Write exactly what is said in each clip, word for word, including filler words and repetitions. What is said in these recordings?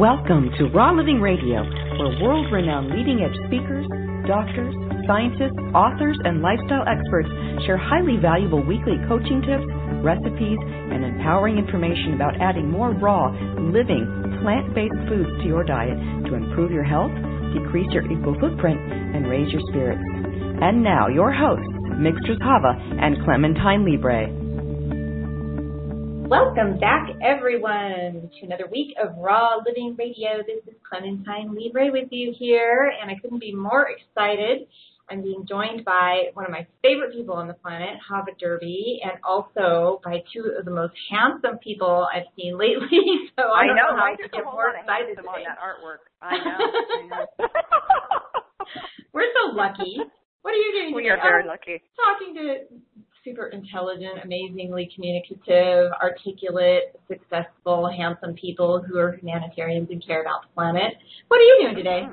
Welcome to Raw Living Radio, where world-renowned leading-edge speakers, doctors, scientists, authors, and lifestyle experts share highly valuable weekly coaching tips, recipes, and empowering information about adding more raw, living, plant-based foods to your diet to improve your health, decrease your eco footprint, and raise your spirits. And now, your hosts, Mixtress Hava and Clementine Libre. Welcome back, everyone, to another week of Raw Living Radio. This is Clementine Libre with you here, and I couldn't be more excited. I'm being joined by one of my favorite people on the planet, Hava Derby, and also by two of the most handsome people I've seen lately. So I, I don't know, know how I to just get a whole more lot of excited handsome on today. that artwork. I know. I know. We're so lucky. What are you doing We today? are very I'm lucky. Talking to super intelligent, amazingly communicative, articulate, successful, handsome people who are humanitarians and care about the planet. What are you doing today?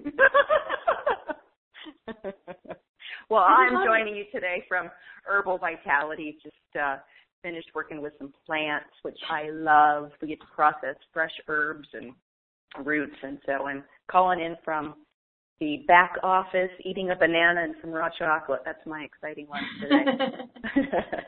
Well, I'm joining you today from Herbal Vitality. Just uh, finished working with some plants, which I love. We get to process fresh herbs and roots, and so I'm calling in from the back office, eating a banana and some raw chocolate. That's my exciting one today.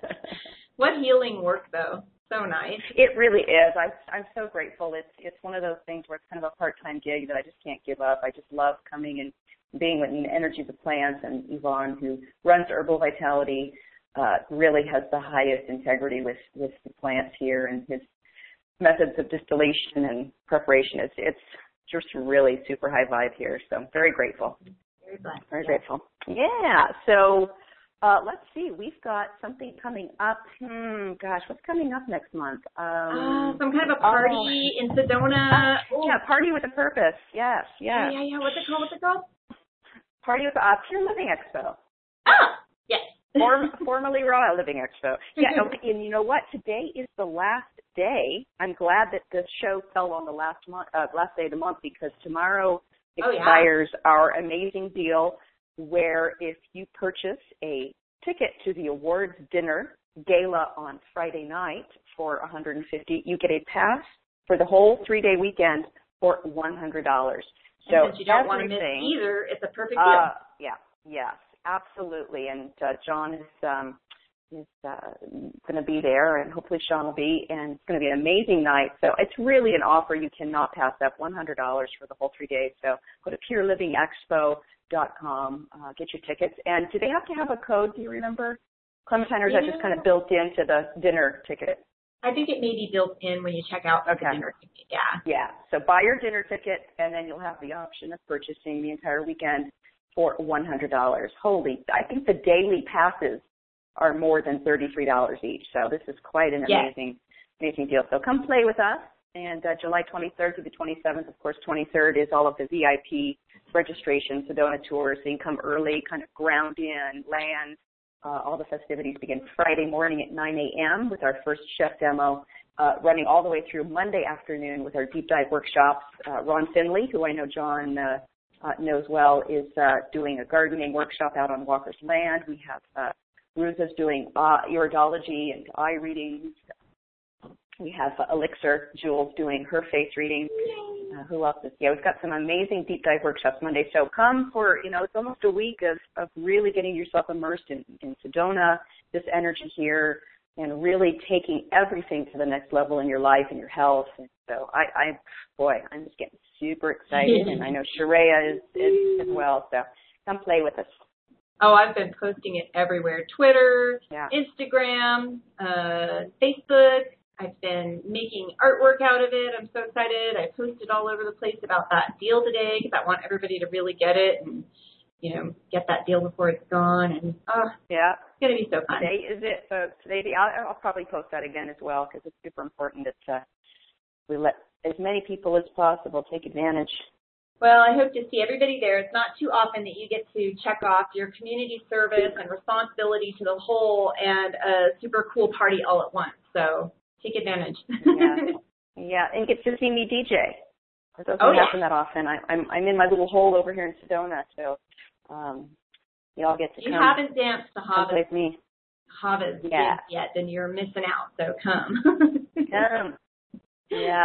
What healing work, though. So nice. It really is. I, I'm so grateful. It's it's one of those things where it's kind of a part-time gig that I just can't give up. I just love coming and being with the energy of the plants, and Yvonne, who runs Herbal Vitality, uh, really has the highest integrity with, with the plants here, and his methods of distillation and preparation. It's, it's just really super high vibe here, so I'm very grateful. Very blessed. Very yeah. grateful. Yeah, so uh, let's see. We've got something coming up. Hmm, gosh, what's coming up next month? Um, Uh, some kind of a party oh. in Sedona. Uh, yeah, Party with a Purpose. Yes, yes. Yeah, yeah, yeah. What's it called? What's it called? Party with uh, Pure Living Expo. Ah, yes. Form, formerly Raw Living Expo. Yeah, okay, and you know what? Today is the last day. I'm glad that the show fell on the last month, uh, last day of the month, because tomorrow expires oh, yeah. our amazing deal where if you purchase a ticket to the awards dinner gala on Friday night for one hundred fifty dollars, you get a pass for the whole three-day weekend for one hundred dollars. So and since you don't want to miss either, it's a perfect deal. Uh, yeah, yes, absolutely. And uh, John is um, is uh, going to be there, and hopefully Sean will be, and it's going to be an amazing night. So it's really an offer you cannot pass up, one hundred dollars for the whole three days. So go to pure living expo dot com, uh, get your tickets. And do they have to have a code, do you remember, Clementine, or is that just kind of built into the dinner ticket? I think it may be built in when you check out okay. the dinner ticket, yeah. Yeah, so buy your dinner ticket, and then you'll have the option of purchasing the entire weekend for one hundred dollars. Holy, I think the daily passes are more than thirty-three dollars each, so this is quite an yes. amazing amazing deal. So come play with us, and uh, July twenty-third to the twenty-seventh, of course, twenty-third is all of the V I P registration, Sedona tours, so you can come early, kind of ground in, land. Uh, all the festivities begin Friday morning at nine a.m. with our first chef demo, uh, running all the way through Monday afternoon with our deep dive workshops. Uh, Ron Finley, who I know John uh, uh, knows well, is uh, doing a gardening workshop out on Walker's Land. We have uh, Ruza's doing uh, iridology and eye readings. We have uh, Elixir Jules doing her face reading. Uh, who else is? Yeah, we've got some amazing deep dive workshops Monday. So come for, you know, it's almost a week of, of really getting yourself immersed in, in Sedona, this energy here, and really taking everything to the next level in your life and your health. And so I, I boy, I'm just getting super excited, and I know Sharia is, is as well. So come play with us. Oh, I've been posting it everywhere. Twitter, yeah. Instagram, uh, Facebook. I've been making artwork out of it. I'm so excited. I posted all over the place about that deal today because I want everybody to really get it and, you know, get that deal before it's gone. And, oh, yeah. it's going to be so fun. Today is it, folks. Today, I'll, I'll probably post that again as well because it's super important that uh, we let as many people as possible take advantage. Well, I hope to see everybody there. It's not too often that you get to check off your community service and responsibility to the whole and a super cool party all at once. So take advantage. yeah. yeah, and get to see me D J. It doesn't oh, happen yeah. that often. I, I'm I'm in my little hole over here in Sedona, so um, y'all get to you come. You haven't danced to Hava's, with me. Hava's yeah. dance yet, then you're missing out. So come. come. Yes.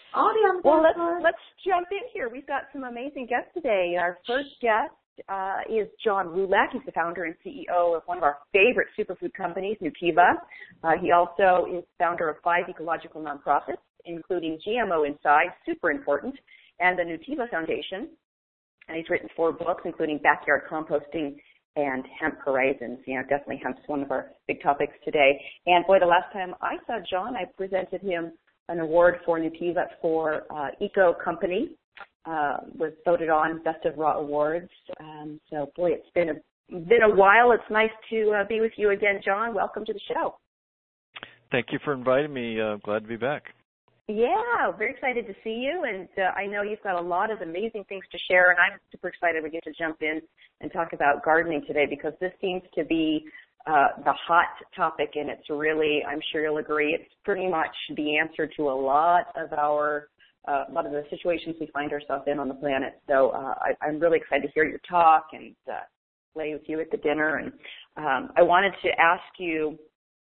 I'll be on the Well, dance let's, floor. let's jump in here. We've got some amazing guests today. Our first guest uh, is John Rulak. He's the founder and C E O of one of our favorite superfood companies, Nutiva. Uh, he also is founder of five ecological nonprofits, including G M O Inside, super important, and the Nutiva Foundation. And he's written four books, including Backyard Composting and Hemp Horizons. You know, definitely hemp's one of our big topics today. And boy, the last time I saw John, I presented him an award for Nutiva for uh, Eco Company, uh, was voted on Best of Raw Awards. Um, so boy, it's been a been a while. It's nice to uh, be with you again, John. Welcome to the show. Thank you for inviting me. Uh, glad to be back. Yeah, very excited to see you, and uh, I know you've got a lot of amazing things to share, and I'm super excited we get to jump in and talk about gardening today, because this seems to be uh, the hot topic, and it's really, I'm sure you'll agree, it's pretty much the answer to a lot of our, uh, a lot of the situations we find ourselves in on the planet. So uh, I, I'm really excited to hear your talk and uh, play with you at the dinner, and um, I wanted to ask you,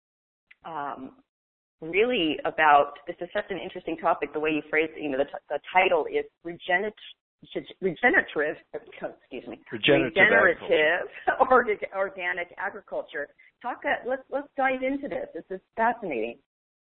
um, really about, this is such an interesting topic, the way you phrase it. You know, the, t- the title is regenerative, regenerative, excuse me, regenerative, regenerative organic, organic agriculture. Talk, uh, let's, let's dive into this. This is fascinating.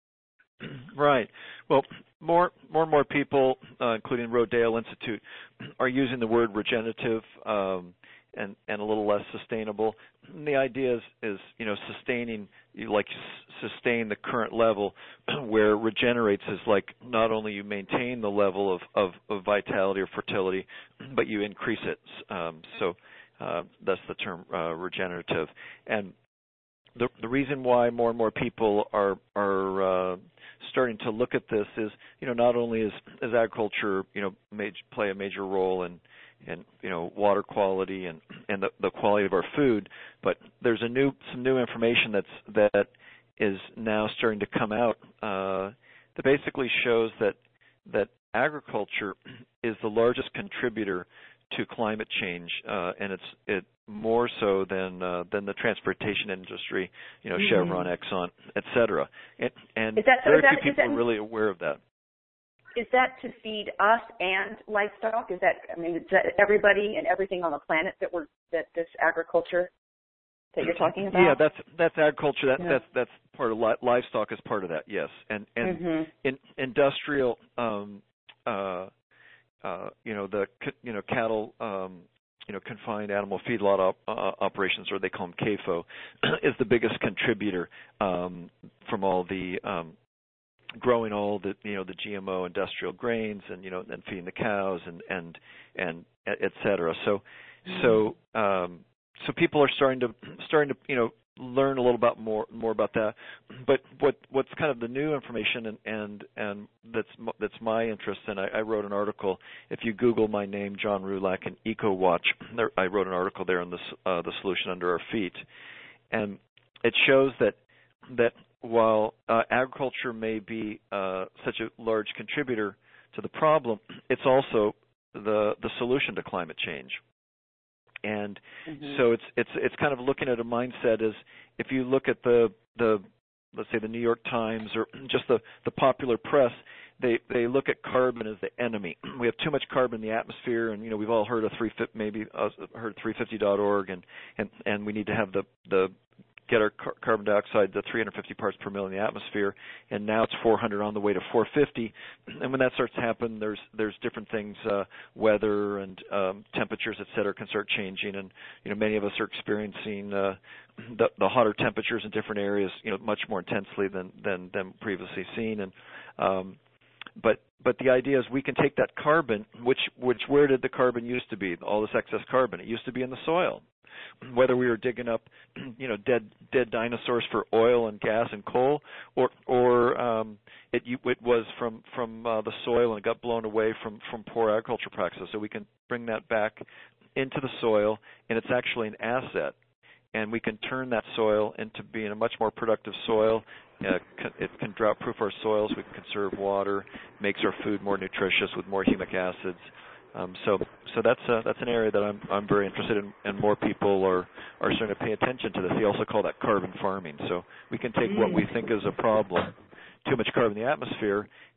Right. Well, more, more and more people, uh, including Rodale Institute, are using the word regenerative um, and, and a little less sustainable. And the idea is, is, you know, sustaining, you like s- sustain the current level, where regenerates is like not only you maintain the level of, of, of vitality or fertility, but you increase it. Um, so uh, that's the term uh, regenerative. And the, the reason why more and more people are are uh, starting to look at this is, you know, not only is, is agriculture, you know, maj- play a major role in and you know water quality and and the, the quality of our food, but there's a new some new information that's that is now starting to come out uh, that basically shows that that agriculture is the largest contributor to climate change, uh, and it's it more so than uh, than the transportation industry, you know, Mm-hmm. Chevron, Exxon, et cetera. And, and Is that- very is that- few is people that- are really aware of that. Is that to feed us and livestock? Is that, I mean, is that everybody and everything on the planet that we're, that this agriculture that you're talking about? Yeah, that's that's agriculture. That, Yeah. That's that's part of li- livestock is part of that. Yes, and and Mm-hmm. in industrial, um, uh, uh, you know, the you know cattle, um, you know, confined animal feedlot op- uh, operations, or they call them C A F O, is the biggest contributor um, from all the um, growing all the you know the G M O industrial grains, and you know and feeding the cows and and and et cetera. So Mm-hmm. so um, so people are starting to starting to you know learn a little bit more more about that. But what what's kind of the new information and and, and that's that's my interest, and I, I wrote an article. If you Google my name, John Rulak, and EcoWatch, there, I wrote an article there on this uh, the solution under our feet, and it shows that that while uh, agriculture may be uh, such a large contributor to the problem, it's also the the solution to climate change. And Mm-hmm. so it's it's it's kind of looking at a mindset as if you look at the the let's say the New York Times or just the the popular press, they they look at carbon as the enemy. We have too much carbon in the atmosphere, and you know we've all heard of three maybe uh, heard three fifty dot org, and and and we need to have the the get our car- carbon dioxide to three hundred fifty parts per million in the atmosphere, and now it's four hundred on the way to four fifty. And when that starts to happen, there's there's different things, uh, weather and um, temperatures, et cetera, can start changing. And you know, many of us are experiencing uh, the, the hotter temperatures in different areas, you know, much more intensely than than, than previously seen. And um, but but the idea is we can take that carbon, which which where did the carbon used to be? All this excess carbon, it used to be in the soil. Whether we were digging up, you know, dead dead dinosaurs for oil and gas and coal, or or um, it it was from from uh, the soil and it got blown away from from poor agriculture practices. So we can bring that back into the soil, and it's actually an asset, and we can turn that soil into being a much more productive soil. Uh, it can drought-proof our soils. We can conserve water, makes our food more nutritious with more humic acids. Um, so, so that's uh, that's an area that I'm I'm very interested in, and more people are, are starting to pay attention to this. They also call that carbon farming. So we can take what we think is a problem, too much carbon in the atmosphere,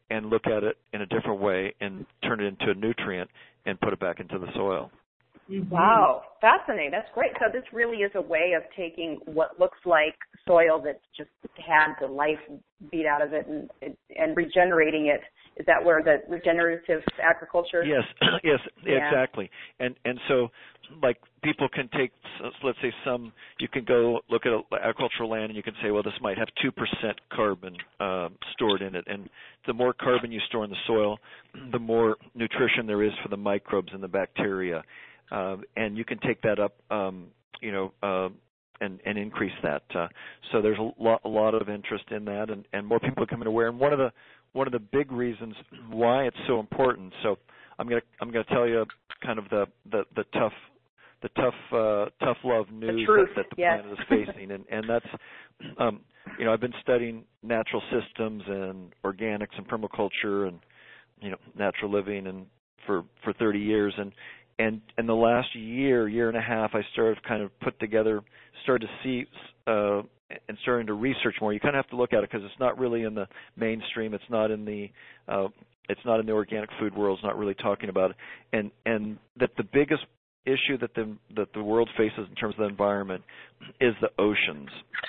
and look at it in a different way and turn it into a nutrient and put it back into the soil. Mm-hmm. Wow, fascinating. That's great. So this really is a way of taking what looks like soil that's just had the life beat out of it and and regenerating it. Is that where the regenerative agriculture? Yes, yes, yeah. exactly. And and so, like, people can take, let's say, some. You can go look at agricultural land, and you can say, well, this might have two percent carbon um, stored in it. And the more carbon you store in the soil, the more nutrition there is for the microbes and the bacteria. Uh, and you can take that up, um, you know, uh, and, and increase that. Uh, so there's a lot, a lot of interest in that, and, and more people are becoming aware. And one of the one of the big reasons why it's so important. So I'm gonna I'm gonna tell you kind of the the, the tough the tough uh, tough love news the that, that the yes. planet is facing, and and that's um, you know I've been studying natural systems and organics and permaculture and you know natural living and for for thirty years and. And in the last year, year and a half, I started to kind of put together, started to see, uh, and starting to research more. You kind of have to look at it because it's not really in the mainstream. It's not in the, uh, it's not in the organic food world. It's not really talking about it. And and that the biggest issue that the that the world faces in terms of the environment is the oceans.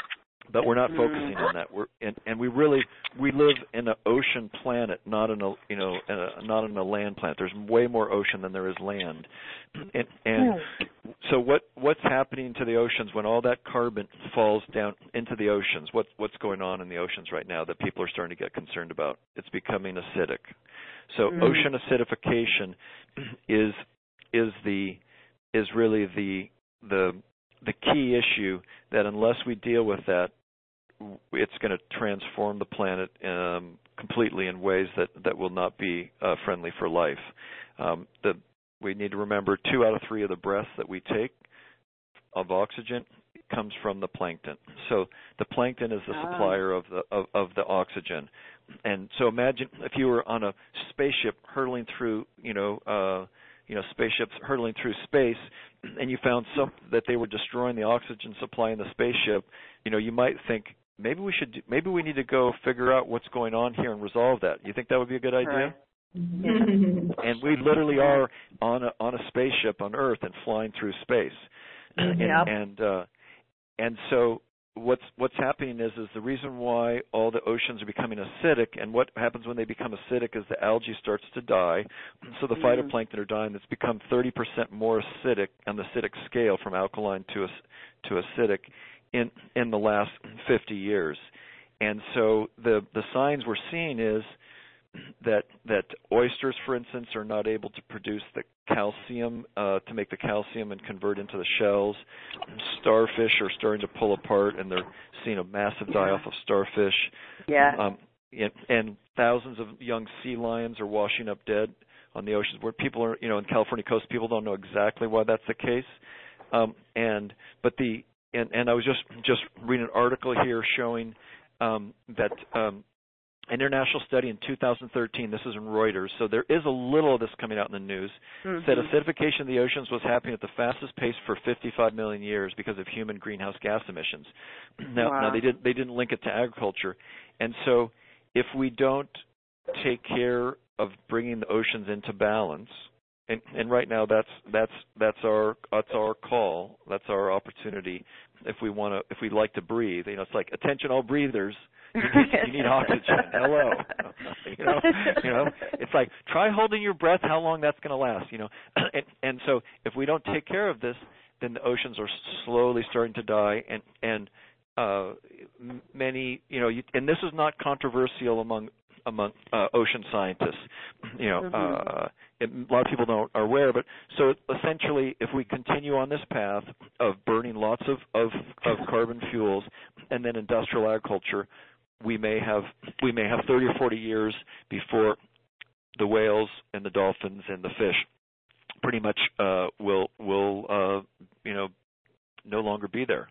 But we're not focusing on that. We're and, and we really we live in an ocean planet, not in a you know a, not in a land planet. There's way more ocean than there is land, and, and so what what's happening to the oceans when all that carbon falls down into the oceans? What what's going on in the oceans right now that people are starting to get concerned about? It's becoming acidic. So mm. ocean acidification is is the is really the the the key issue that unless we deal with that, it's going to transform the planet um, completely in ways that, that will not be uh, friendly for life. Um, the, we need to remember two out of three of the breaths that we take of oxygen comes from the plankton. So the plankton is the oh. supplier of the of, of the oxygen. And so imagine if you were on a spaceship hurtling through, you know, uh, you know, spaceships hurtling through space, and you found some that they were destroying the oxygen supply in the spaceship. You know, you might think maybe we should, maybe we need to go figure out what's going on here and resolve that. You think that would be a good idea? Right. And we literally are on a on a spaceship on Earth and flying through space. And yep. and, uh, and so what's what's happening is is the reason why all the oceans are becoming acidic, and what happens when they become acidic is the algae starts to die. So the mm. phytoplankton are dying. It's become thirty percent more acidic on the acidic scale from alkaline to to acidic in in the last fifty years. And so the the signs we're seeing is that that oysters, for instance, are not able to produce the calcium uh, to make the calcium and convert into the shells. Starfish are starting to pull apart, and they're seeing a massive die-off of starfish. Yeah. Um, and, and thousands of young sea lions are washing up dead on the oceans. Where people are, you know, in California coast, people don't know exactly why that's the case. Um, and but the and, and I was just just reading an article here showing um, that. Um, An international study in two thousand thirteen, this is in Reuters, so there is a little of this coming out in the news, mm-hmm. said acidification of the oceans was happening at the fastest pace for fifty-five million years because of human greenhouse gas emissions. Now, wow. now they, did, they didn't link it to agriculture. And so if we don't take care of bringing the oceans into balance, and, and right now that's that's that's our that's our call, that's our opportunity if we want to if we like to breathe. You know, it's like attention all breathers. You need, you need oxygen. Hello. You know, you know, it's like try holding your breath. How long that's going to last? You know, and, and so if we don't take care of this, then the oceans are slowly starting to die. And and uh, many, you know, you, and this is not controversial among among uh, ocean scientists. You know, mm-hmm. uh, it, a lot of people don't are aware, but so essentially, if we continue on this path of burning lots of of, of carbon fuels and then industrial agriculture, we may have we may have thirty or forty years before the whales and the dolphins and the fish pretty much uh, will will uh, you know no longer be there.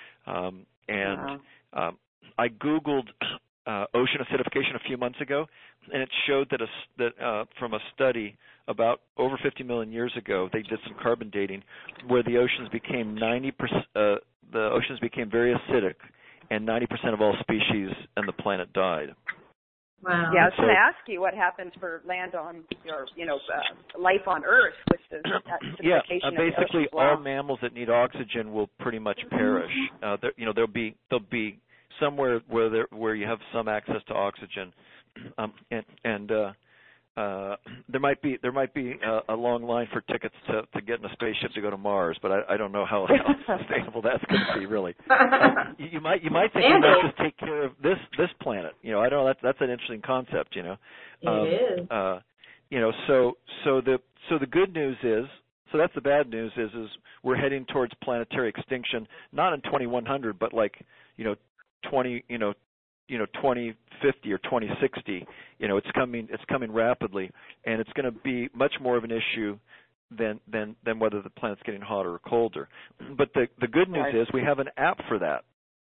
Um, and wow. um, I Googled uh, ocean acidification a few months ago, and it showed that a, that uh, from a study about over fifty million years ago, they did some carbon dating where the oceans became ninety percent uh, the oceans became very acidic. And ninety percent of all species on the planet died. Wow. Yeah, I was so, going to ask you what happens for land on, or you know, uh, life on Earth with the yeah, acidification uh, of the basically oceans. Wow. all mammals that need oxygen will pretty much perish. Uh, there, you know, there'll be there'll be somewhere where there where you have some access to oxygen, um, and and uh, uh, there might be there might be a, a long line for tickets to, to get in a spaceship to go to Mars, but I, I don't know how, how sustainable that's going to be. Really, um, you, you might you might think we might just take care of this this planet. You know, I don't know. That's that's an interesting concept. You know, um, it is. Uh, you know, so so the so the good news is. So that's the bad news is is we're heading towards planetary extinction, not in twenty-one hundred, but like you know, twenty you know, you know twenty fifty or twenty sixty. You know, it's coming it's coming rapidly, and it's going to be much more of an issue than than than whether the planet's getting hotter or colder. But the the good news is we have an app for that,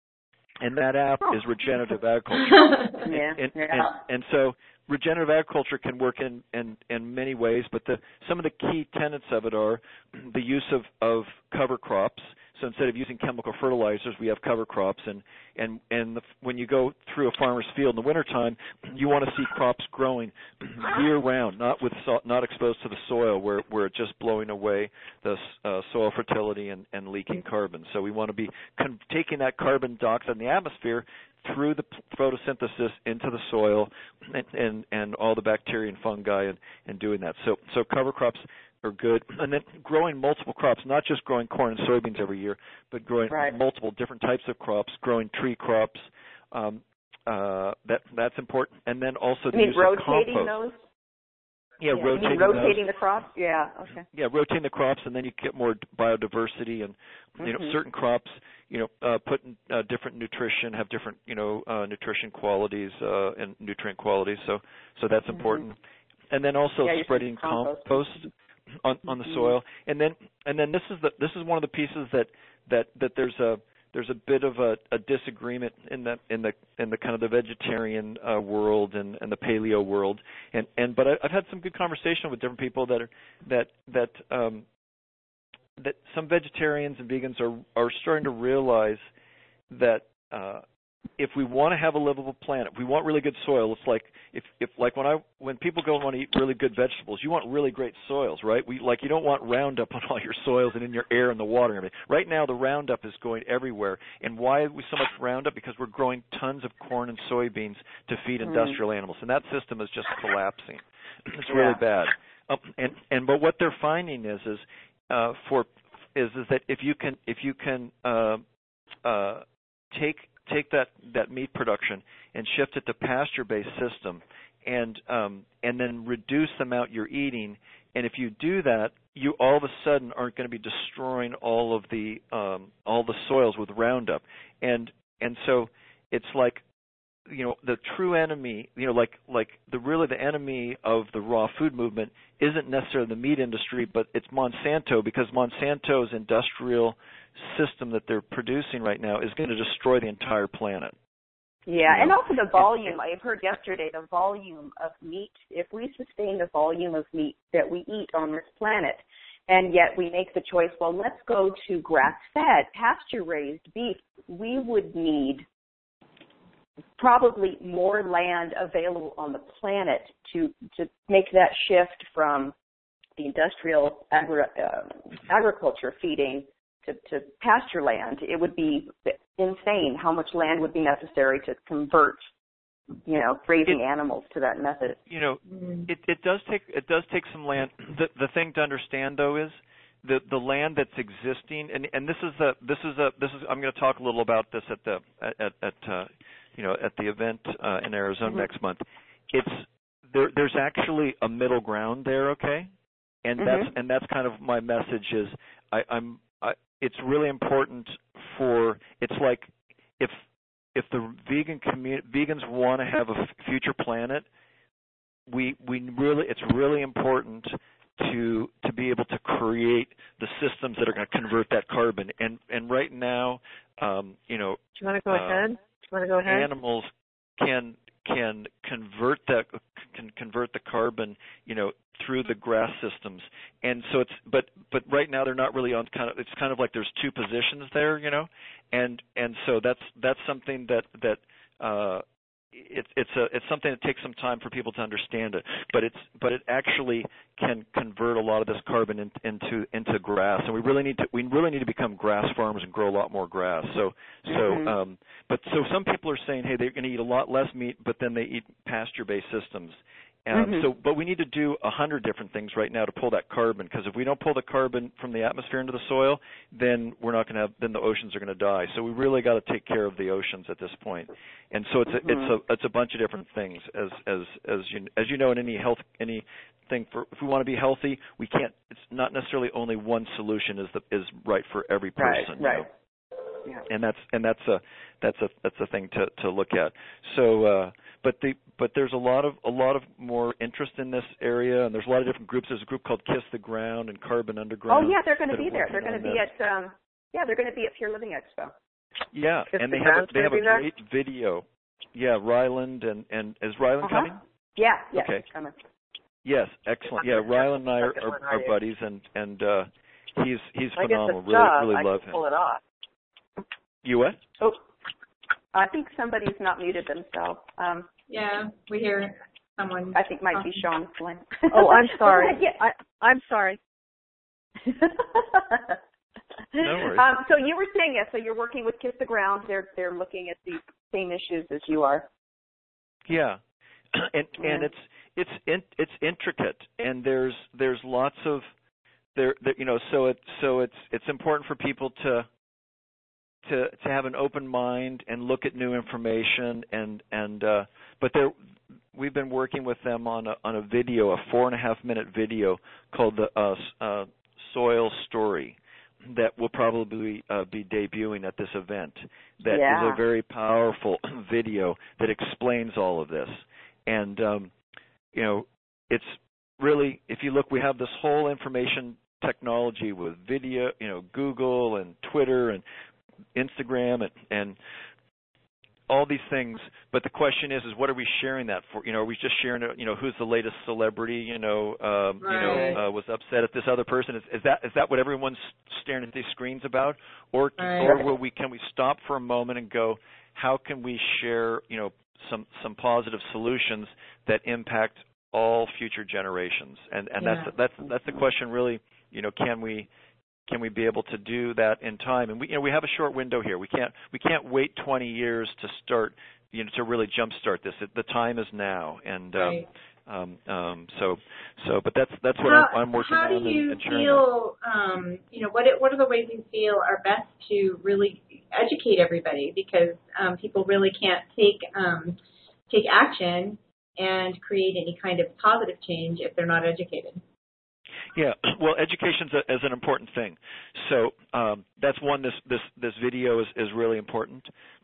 and that app oh. is regenerative agriculture. yeah. and, and, yeah. and and so regenerative agriculture can work in, in, in many ways, but the, some of the key tenets of it are the use of, of cover crops. So instead of using chemical fertilizers, we have cover crops. And, and, and the, when you go through a farmer's field in the wintertime, you want to see crops growing year-round, not with so, not exposed to the soil where, where it's just blowing away the uh, soil fertility and, and leaking carbon. So we want to be con- taking that carbon dioxide in the atmosphere through the photosynthesis into the soil and, and, and all the bacteria and fungi and, and doing that. So so cover crops are good. And then growing multiple crops, not just growing corn and soybeans every year, but growing right. multiple different types of crops, growing tree crops. Um, uh, that that's important. And then also the you mean use rotating of compost. those? Yeah, yeah, rotating rotating those. the crops. Yeah, okay. Yeah, rotating the crops, and then you get more biodiversity, and you know mm-hmm. certain crops, you know, uh, put in, uh, different nutrition, have different you know uh, nutrition qualities uh, and nutrient qualities. So so that's mm-hmm. important. And then also yeah, spreading compost, compost on on the mm-hmm. soil, and then and then this is the this is one of the pieces that that that there's a there's a bit of a, a disagreement in the in the in the kind of the vegetarian uh, world and, and the paleo world, and and but I, I've had some good conversation with different people that are that that um, that some vegetarians and vegans are are starting to realize that uh, if we want to have a livable planet, if we want really good soil. It's like if, if like when I when people go and want to eat really good vegetables, you want really great soils, right? We like you don't want Roundup on all your soils and in your air and the water and everything. Right now, the Roundup is going everywhere. And why are we so much Roundup? Because we're growing tons of corn and soybeans to feed mm. industrial animals, and that system is just collapsing. It's yeah. really bad. Um, and and but what they're finding is is uh, for is is that if you can if you can uh, uh, take take that, that meat production and shift it to pasture-based system and um, and then reduce the amount you're eating. And if you do that, you all of a sudden aren't going to be destroying all of the um, all the soils with Roundup. And and so it's like, you know, the true enemy, you know, like like the really the enemy of the raw food movement isn't necessarily the meat industry, but it's Monsanto, because Monsanto's industrial system that they're producing right now is going to destroy the entire planet. Yeah, you know? And also the volume. I've heard yesterday the volume of meat. If we sustain the volume of meat that we eat on this planet, and yet we make the choice, well, let's go to grass-fed, pasture-raised beef, we would need probably more land available on the planet to to make that shift from the industrial agri- uh, agriculture feeding to, to pasture land. It would be insane how much land would be necessary to convert, you know, raising it, animals to that method. You know, it, it does take it does take some land. The the thing to understand though is the the land that's existing, and and this is the this is a this is I'm going to talk a little about this at the at at uh, you know at the event uh, in Arizona mm-hmm. next month. It's there. There's actually a middle ground there, okay, and mm-hmm. that's and that's kind of my message is I, I'm. I, it's really important for it's like if if the vegan community vegans want to have a f- future planet, we we really it's really important to to be able to create the systems that are going to convert that carbon. And and right now, um, you know, do you want to go uh, ahead? Do you want to go ahead? Animals can can convert that can convert the carbon, you know, through the grass systems. And so it's but but right now they're not really on kind of it's kind of like there's two positions there, you know, and and so that's that's something that that uh, it's it's a it's something that takes some time for people to understand it, but it's but it actually can convert a lot of this carbon in, into into grass, and we really need to we really need to become grass farmers and grow a lot more grass. So so mm-hmm. um, but so some people are saying, hey, they're going to eat a lot less meat, but then they eat pasture-based systems. Um, mm-hmm. So, but we need to do a hundred different things right now to pull that carbon. Because if we don't pull the carbon from the atmosphere into the soil, then we're not going to have. Then the oceans are going to die. So we really got to take care of the oceans at this point. And so it's mm-hmm. a, it's a it's a bunch of different things. As as as you as you know, in any health anything for if we want to be healthy, we can't. It's not necessarily only one solution is the is right for every person. Right. Right. You know? Yeah. And that's and that's a that's a that's a thing to, to look at. So, uh, but the but there's a lot of a lot of more interest in this area, and there's a lot of different groups. There's a group called Kiss the Ground and Carbon Underground. Oh yeah, they're going to be there. They're going to be at um, yeah, they're going to be at Pure Living Expo. Yeah, Kiss and the they have a, Ground's they have a gonna great video. Yeah, Ryland and and is Ryland uh-huh. coming? Yeah, yeah, okay. he's coming. Yes, excellent. Yeah, Ryland and I are, are, are buddies, and and uh, he's he's I phenomenal. guess Really job, really I love can him. pull it off. You what? Oh, I think somebody's not muted themselves. Um, Yeah, we hear someone. I think it might talking. be Sean Flynn. Oh, I'm sorry. Well, yeah. I, I'm sorry. No worries. Um, so you were saying, yes, so you're working with Kiss the Ground. They're they're looking at the same issues as you are. Yeah, and Yeah. and it's it's in, it's intricate, and there's there's lots of there, there you know so it so it's it's important for people to to to have an open mind and look at new information and and uh, but there we've been working with them on a on a video, a four and a half minute video called the uh, uh, Soil Story that will probably uh, be debuting at this event. That Yeah. is a very powerful video that explains all of this. And, um, you know, it's really, if you look, we have this whole information technology with video, you know, Google and Twitter and Instagram and, and all these things, but the question is, is what are we sharing that for? You know, are we just sharing, you know, who's the latest celebrity, you know, um, right. you know, uh, was upset at this other person? Is, is that is that what everyone's staring at these screens about? Or Right. or will we can we stop for a moment and go, how can we share, you know, some some positive solutions that impact all future generations? And and Yeah. that's that's that's the question really, you know, can we Can we be able to do that in time? And we, you know, we have a short window here. We can't, we can't wait twenty years to start, you know, to really jumpstart this. The time is now, and Right. um, um, um, so, so. But that's that's what how, I'm, I'm working how on. do you and, and sharing feel, um, you know, what what are the ways you feel are best to really educate everybody? Because um, people really can't take um, take action and create any kind of positive change if they're not educated. Yeah, well, education is an important thing. So um, that's one. This this this video is, is really important.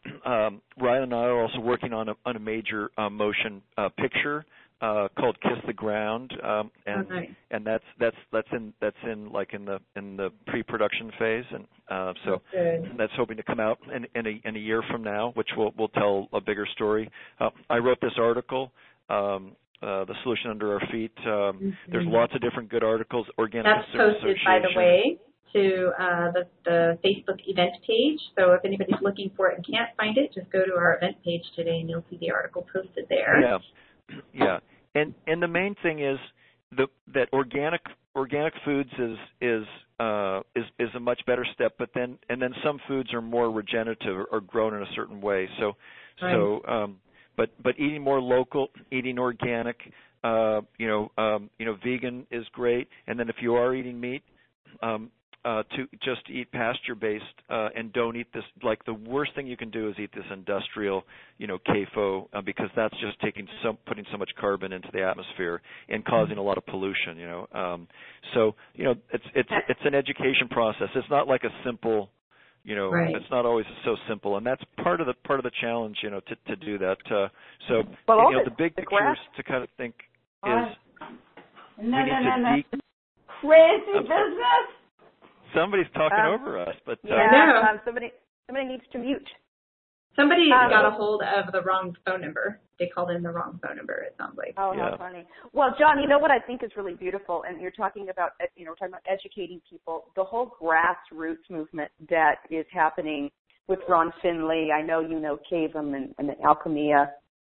Um, Ryan and I are also working on a on a major uh, motion uh, picture uh, called "Kiss the Ground," um, and Oh, nice. and that's that's that's in that's in like in the in the pre-production phase, and uh, so Good. that's hoping to come out in in a, in a year from now, which will will tell a bigger story. Uh, I wrote this article. Um, Uh, the solution under our feet. Um, Mm-hmm. There's lots of different good articles. Organic That's posted, by the Association. way, to uh, the, the Facebook event page. So if anybody's looking for it and can't find it, just go to our event page today and you'll see the article posted there. Yeah, yeah. And and the main thing is the, that organic organic foods is is uh, is is a much better step. But then and then some foods are more regenerative or, or grown in a certain way. So Right. so. Um, But but eating more local, eating organic, uh, you know, um, you know, vegan is great. And then if you are eating meat, um, uh, to just eat pasture-based uh, and don't eat this. Like the worst thing you can do is eat this industrial, you know, C A F O, uh, because that's just taking so putting so much carbon into the atmosphere and causing a lot of pollution. You know, um, so you know, it's it's it's an education process. It's not like a simple. You know, Right. it's not always so simple, and that's part of the part of the challenge. You know, to to do that. Uh, so, Well, you know, the big the picture graph- is to kind of think Uh, is no, we no, need no, to no. de- Crazy I'm- business. somebody's talking Um, over us, but uh, Yeah, know. um, somebody somebody needs to mute. Somebody Um, got a hold of the wrong phone number. They called in the wrong phone number, it sounds like. Oh, Yeah. how funny. Well, John, you know what I think is really beautiful, and you're talking about, you know, we're talking about educating people. The whole grassroots movement that is happening with Ron Finley. I know you know Cavum and, and Alchemia.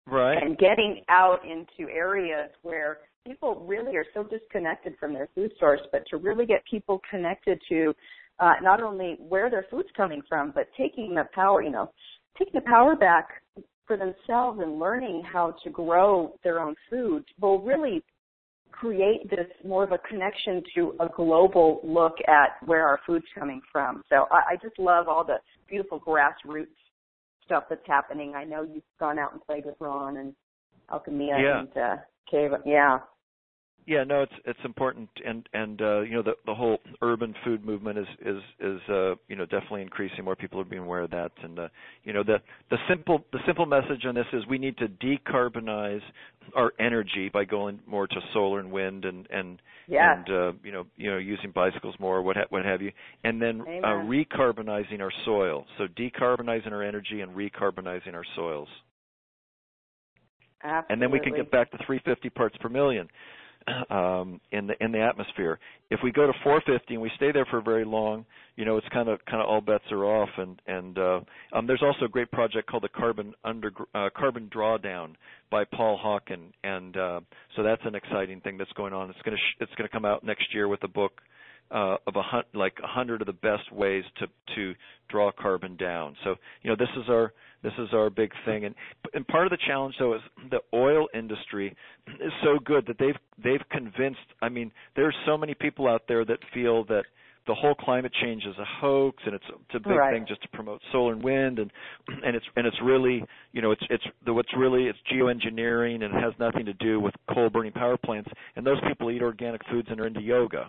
Right. And getting out into areas where people really are so disconnected from their food source, but to really get people connected to uh, not only where their food's coming from, but taking the power, you know, taking the power back for themselves and learning how to grow their own food will really create this more of a connection to a global look at where our food's coming from. So I, I just love all the beautiful grassroots stuff that's happening. I know you've gone out and played with Ron and Alchemia yeah. and uh, Cave. Yeah. Yeah, no, it's it's important, and and uh, you know the the whole urban food movement is is is uh, you know definitely increasing. More people are being aware of that, and uh, you know the the simple the simple message on this is we need to decarbonize our energy by going more to solar and wind, and and yes. and uh, you know you know using bicycles more, what ha- what have you, and then uh, recarbonizing our soil. So decarbonizing our energy and recarbonizing our soils. Absolutely. And then we can get back to three hundred fifty parts per million. Um, in the in the atmosphere. If we go to four hundred fifty and we stay there for very long, you know, it's kind of kind of all bets are off. And and uh, um, there's also a great project called the Carbon Under uh, Carbon Drawdown by Paul Hawken, and uh, so that's an exciting thing that's going on. It's going to sh- it's going to come out next year with a book uh, of a hun- like a hundred of the best ways to to draw carbon down. So you know, this is our This is our big thing, and and part of the challenge though is the oil industry is so good that they've they've convinced. I mean, there's so many people out there that feel that the whole climate change is a hoax, and it's, it's a big right. thing just to promote solar and wind, and and it's and it's really you know it's it's the, what's really it's geoengineering, and it has nothing to do with coal burning power plants. And those people eat organic foods and are into yoga.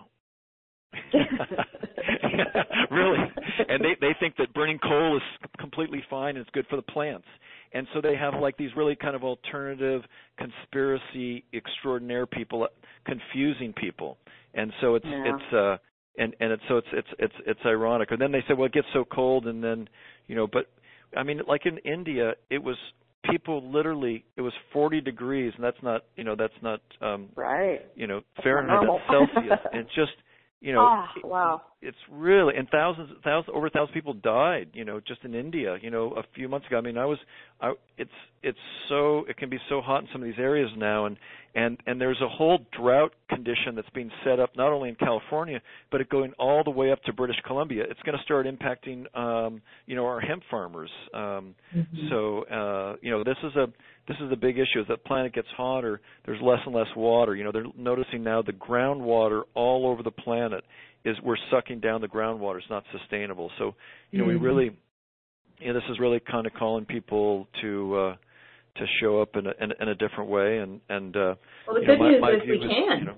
Really, and they they think that burning coal is completely fine and it's good for the plants, and so they have like these really kind of alternative conspiracy extraordinaire people confusing people, and so it's yeah. it's uh and and it's so it's it's it's it's ironic. And then they say, well, it gets so cold, and then you know, but I mean, like in India, it was people literally it was forty degrees, and that's not you know that's not um right you know Fahrenheit, that's Celsius, and it's just. You know, oh, wow. it, it's really, and thousands, thousands, over a thousand people died. You know, just in India. You know, a few months ago. I mean, I was, I, it's, it's so, it can be so hot in some of these areas now, and and and there's a whole drought condition that's being set up not only in California, but it going all the way up to British Columbia. It's going to start impacting, um, you know, our hemp farmers. Um, mm-hmm. So, uh, you know, this is a This is a big issue. As the planet gets hotter, there's less and less water. You know, they're noticing now the groundwater all over the planet is we're sucking down the groundwater. It's not sustainable. So, you know, mm-hmm. we really, you know, this is really kind of calling people to uh, to show up in a, in, in a different way. And and uh, well, the you good know, news my, my is we is, can. You know,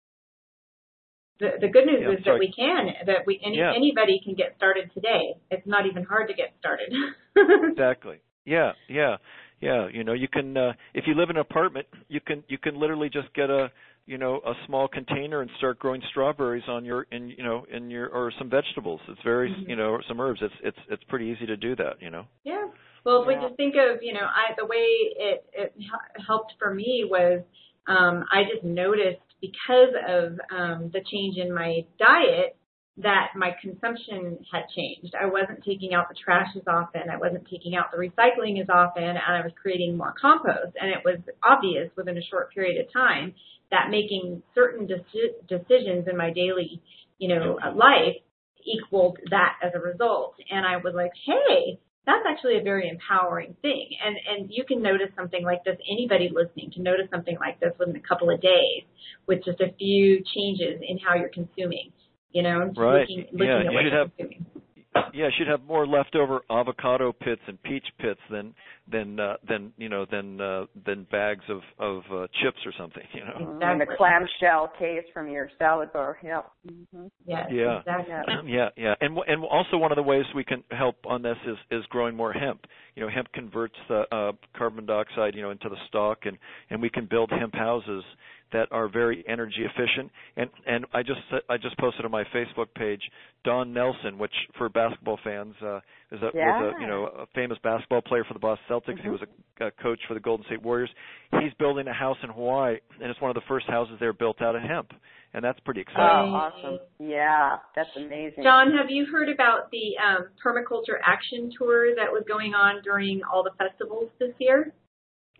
the, the good news yeah, is that we can, that we any, yeah. anybody can get started today. It's not even hard to get started. Exactly. Yeah. Yeah. Yeah, you know, you can uh, if you live in an apartment, you can you can literally just get a you know a small container and start growing strawberries on your in you know in your or some vegetables. It's very mm-hmm. you know or some herbs. It's it's it's pretty easy to do that. You know. Yeah. Well, if yeah. we just think of you know I the way it it helped for me was um, I just noticed because of um, the change in my diet that my consumption had changed. I wasn't taking out the trash as often. I wasn't taking out the recycling as often, and I was creating more compost. And it was obvious within a short period of time that making certain deci- decisions in my daily, you know, life equaled that as a result. And I was like, hey, that's actually a very empowering thing. And and you can notice something like this, anybody listening can notice something like this within a couple of days with just a few changes in how you're consuming. You know, just right. looking, looking yeah, at you what should you're have, consuming. Yeah, you should have more leftover avocado pits and peach pits than than uh, than you know than uh, than bags of of uh, chips or something. You know, exactly. And the clamshell case from your salad bar. Yeah. Mm-hmm. Yes, yeah. Exactly. Yeah, yeah, and and also one of the ways we can help on this is is growing more hemp. You know, hemp converts the uh, carbon dioxide you know into the stalk, and and we can build hemp houses that are very energy efficient. And and I just I just posted on my Facebook page, Don Nelson, which for basketball fans uh, is a, yeah. was a you know a famous basketball player for the Boston Celtics. Mm-hmm. He was a, a coach for the Golden State Warriors. He's building a house in Hawaii, and it's one of the first houses there built out of hemp, and that's pretty exciting. Oh, awesome! Yeah, that's amazing. John, have you heard about the um, permaculture action tour that was going on during all the festivals this year?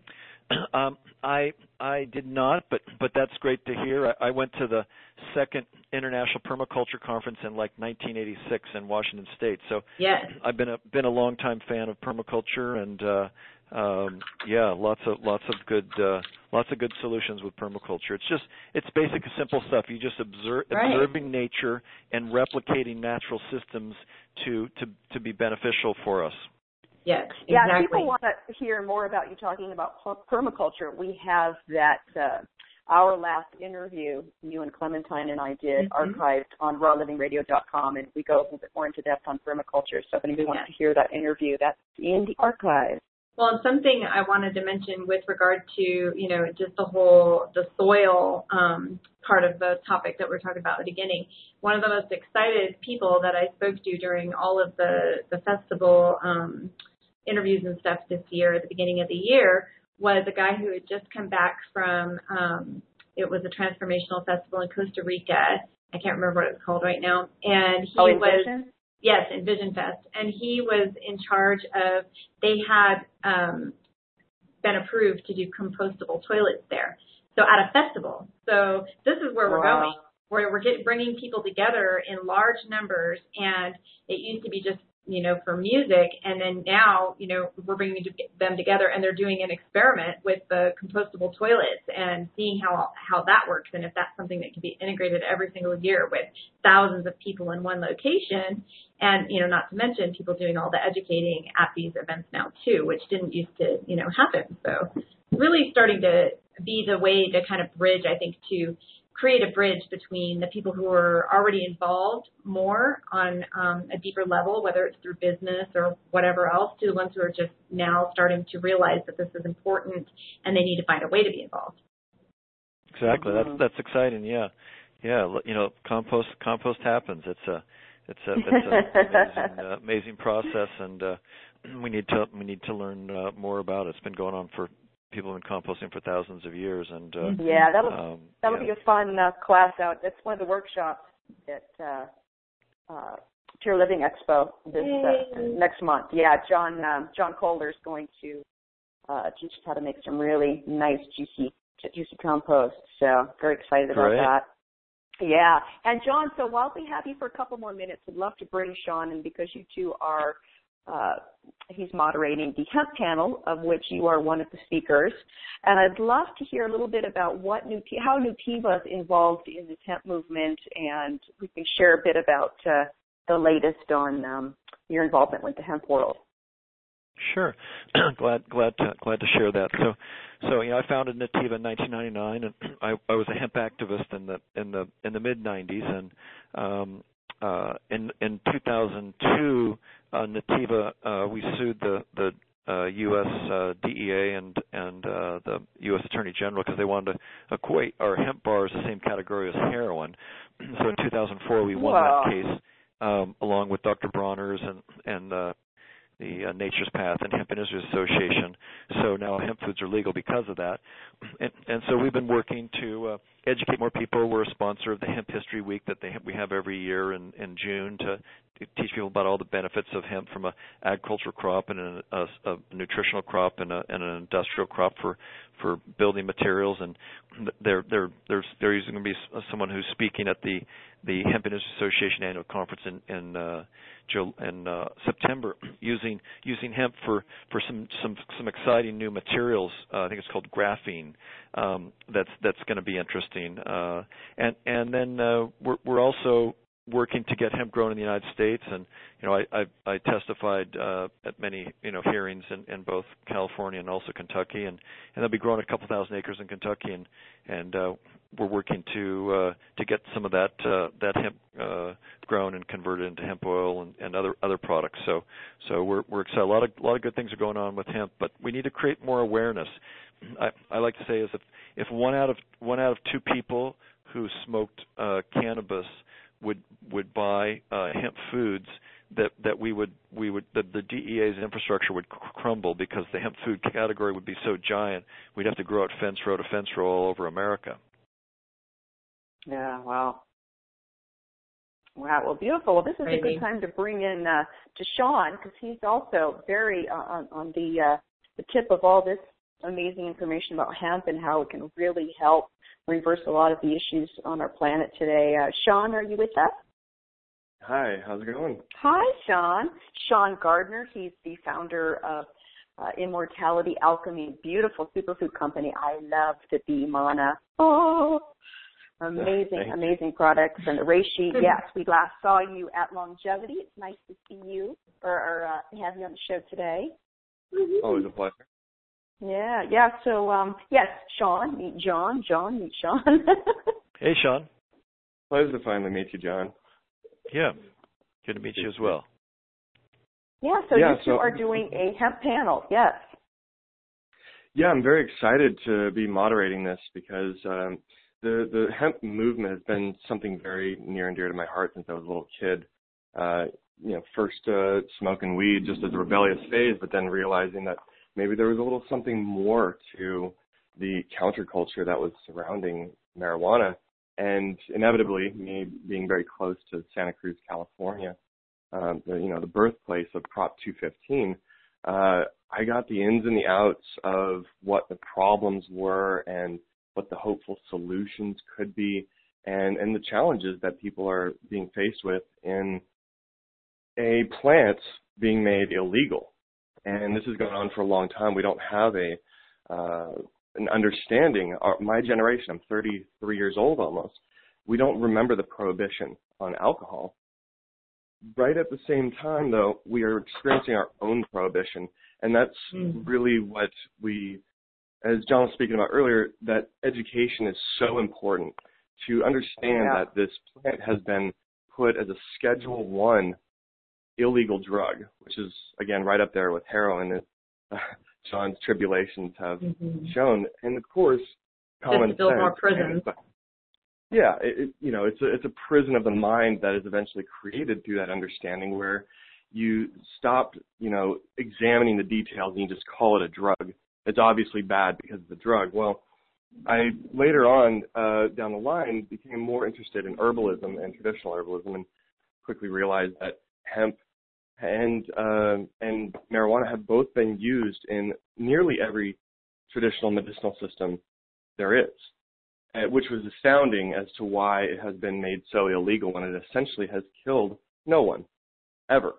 um, I I did not, but but that's great to hear. I, I went to the second International Permaculture Conference in like nineteen eighty-six in Washington State. So yes. I've been a been a longtime fan of permaculture, and uh, um, yeah, lots of lots of good uh, lots of good solutions with permaculture. It's just it's basic, simple stuff. You just observe Right. observing nature and replicating natural systems to to to be beneficial for us. Yes, Yeah, exactly. if people want to hear more about you talking about per- permaculture, we have that uh, our last interview, you and Clementine and I did, mm-hmm. archived on raw living radio dot com, and we go a little bit more into depth on permaculture. So if anybody wants to hear that interview, that's in the archive. Well, and something I wanted to mention with regard to, you know, just the whole, the soil um, part of the topic that we were talking about at the beginning. One of the most excited people that I spoke to during all of the, the festival um, interviews and stuff this year at the beginning of the year was a guy who had just come back from, um, it was a transformational festival in Costa Rica. I can't remember what it was called right now. And he oh, was, Envision? yes, Envision Fest. And he was in charge of, they had um, been approved to do compostable toilets there. So at a festival. So this is where we're Wow. going, where we're getting, bringing people together in large numbers. And it used to be just, you know, for music, and then now, you know, we're bringing them together, and they're doing an experiment with the compostable toilets and seeing how how that works, and if that's something that can be integrated every single year with thousands of people in one location, and, you know, not to mention people doing all the educating at these events now too, which didn't used to, you know, happen. So really starting to be the way to kind of bridge, I think, to create a bridge between the people who are already involved more on um, a deeper level, whether it's through business or whatever else, to the ones who are just now starting to realize that this is important and they need to find a way to be involved. Exactly. That's that's exciting. Yeah, yeah. You know, compost compost happens. It's a it's a it's an amazing, uh, amazing process, and uh, we need to we need to learn uh, more about it. It's been going on for people have been composting for thousands of years, and uh, yeah, that'll um, that'll yeah. be a fun uh, class out. That's one of the workshops at uh, uh, Pure Living Expo this uh, next month. Yeah, John um, John Kohler's going to uh, teach us how to make some really nice juicy juicy compost. So very excited about Great. that. Yeah, and John, so while we have you for a couple more minutes, I'd love to bring Sean in because you two are. Uh, he's moderating the hemp panel, of which you are one of the speakers. And I'd love to hear a little bit about what Nutiva, how Nutiva is involved in this hemp movement, and we can share a bit about uh, the latest on um, your involvement with the hemp world. Sure, glad glad to glad to share that. So, so you know, I founded Nutiva in nineteen ninety-nine, and I, I was a hemp activist in the in the in the mid nineties, and um, uh, in in two thousand two. Uh, Nutiva, uh, we sued the the uh, U S uh, D E A and and uh, the U S Attorney General because they wanted to equate our hemp bar as the same category as heroin. So in two thousand four, we won Wow. that case um, along with Doctor Bronner's and and uh, the uh, Nature's Path and Hemp Industry Association. So now hemp foods are legal because of that. And, and so we've been working to uh, educate more people. We're a sponsor of the Hemp History Week that they, we have every year in, in June to, to teach people about all the benefits of hemp from a agricultural crop and a, a, a nutritional crop and, a, and an industrial crop for, for building materials. And there there there's there's going to be someone who's speaking at the the Hemp Industry Association annual conference in in uh, in uh, September, using using hemp for, for some, some some exciting new materials. Uh, I think it's called graphene. Um, that's that's going to be interesting. Uh, and and then uh, we're we're also working to get hemp grown in the United States, and you know I I, I testified uh, at many you know hearings in, in both California and also Kentucky, and, and they'll be growing a couple thousand acres in Kentucky, and and uh, we're working to uh, to get some of that uh, that hemp uh, grown and converted into hemp oil and, and other other products. So so we're we're excited. A lot of a lot of good things are going on with hemp, but we need to create more awareness. I, I like to say is if if one out of one out of two people who smoked uh, cannabis would would buy uh, hemp foods, that that we would we would the, the D E A's infrastructure would crumble because the hemp food category would be so giant. We'd have to grow it fence row to fence row all over America. Yeah, wow. Wow, well, beautiful. Well, this is a good time to bring in uh, to Sean because he's also very uh, on, on the uh, the tip of all this amazing information about hemp and how it can really help reverse a lot of the issues on our planet today. Uh, Sean, are you with us? Hi, how's it going? Hi, Sean. Sean Gardner. He's the founder of uh, Immortality Alchemy, beautiful superfood company. I love the bee mana. Oh, amazing, amazing products. And Reishi, yes, we last saw you at Longevity. It's nice to see you or, or uh, have you on the show today. Always a pleasure. Yeah, yeah. So, um, yes, Sean, meet John. John, meet Sean. Hey, Sean. Pleasure to finally meet you, John. Yeah, good to meet you as well. Yeah, so yeah, you two so, are doing a hemp panel, yes. Yeah, I'm very excited to be moderating this because um, the, the hemp movement has been something very near and dear to my heart since I was a little kid. Uh, you know, first uh, smoking weed just as a rebellious phase, but then realizing that maybe there was a little something more to the counterculture that was surrounding marijuana. And inevitably, me being very close to Santa Cruz, California, um, the, you know, the birthplace of Prop two fifteen, uh, I got the ins and the outs of what the problems were and what the hopeful solutions could be, and, and the challenges that people are being faced with in a plant being made illegal. And this has gone on for a long time. We don't have a uh, an understanding. Our, my generation, I'm thirty-three years old almost, we don't remember the prohibition on alcohol. Right at the same time, though, we are experiencing our own prohibition, and that's mm. really what we, as John was speaking about earlier, that education is so important to understand yeah. that this plant has been put as a Schedule One illegal drug, which is, again, right up there with heroin, as uh, Sean's tribulations have mm-hmm. shown. And, of course, common Just to build sense. more prisons. And, yeah, it, it, you know, it's a, it's a prison of the mind that is eventually created through that understanding where you stop, you know, examining the details and you just call it a drug. It's obviously bad because it's a drug. Well, I later on uh, down the line became more interested in herbalism and traditional herbalism and quickly realized that hemp and uh, and marijuana have both been used in nearly every traditional medicinal system there is, uh, which was astounding as to why it has been made so illegal when it essentially has killed no one, ever.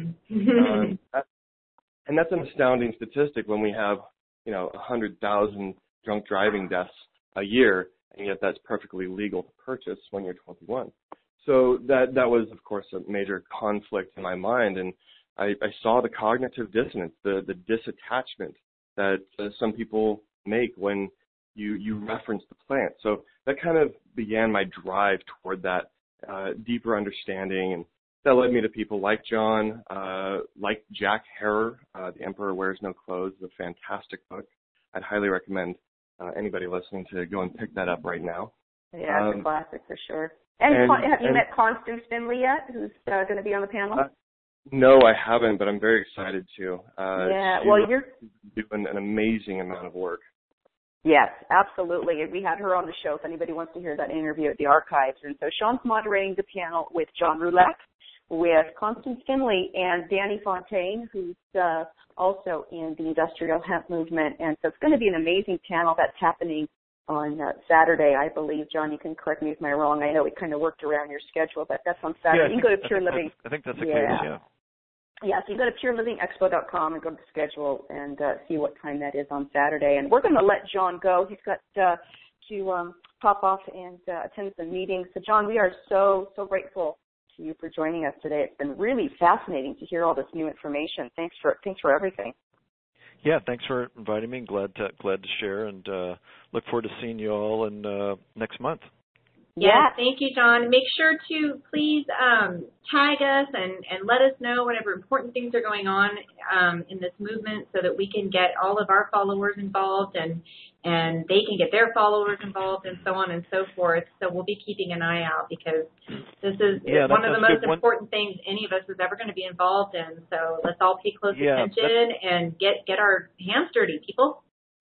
um, that, and that's an astounding statistic when we have, you know, one hundred thousand drunk driving deaths a year, and yet that's perfectly legal to purchase when you're twenty-one. So that that was, of course, a major conflict in my mind, and I, I saw the cognitive dissonance, the, the disattachment that uh, some people make when you, you reference the plant. So that kind of began my drive toward that uh, deeper understanding, and that led me to people like John, uh, like Jack Herer, uh, The Emperor Wears No Clothes, a fantastic book. I'd highly recommend uh, anybody listening to go and pick that up right now. Yeah, it's um, a classic for sure. And, and have you and, met Constance Finley yet, who's uh, going to be on the panel? Uh, no, I haven't, but I'm very excited to. Uh, yeah, well, you're doing an amazing amount of work. Yes, absolutely. We had her on the show if anybody wants to hear that interview at the archives. And so Sean's moderating the panel with John Roulette, with Constance Finley, and Danny Fontaine, who's uh, also in the industrial hemp movement. And so it's going to be an amazing panel that's happening on uh, Saturday, I believe. John, you can correct me if I'm wrong. I know we kind of worked around your schedule, but that's on Saturday. Yeah, you can go to Pure Living. I think that's the yeah. case, yeah. Yeah, so you go to pure living expo dot com and go to the schedule and uh, see what time that is on Saturday. And we're going to let John go. He's got uh, to um, pop off and uh, attend some meetings. So, John, we are so, so grateful to you for joining us today. It's been really fascinating to hear all this new information. Thanks for thanks for everything. Yeah, thanks for inviting me. Glad to, glad to share, and uh, look forward to seeing you all in uh, next month. Yes, yeah, thank you, John. Make sure to please um, tag us and, and let us know whatever important things are going on um, in this movement so that we can get all of our followers involved and and they can get their followers involved and so on and so forth. So we'll be keeping an eye out because this is yeah, one of the most good. important things any of us is ever going to be involved in. So let's all pay close yeah, attention and get, get our hands dirty, people.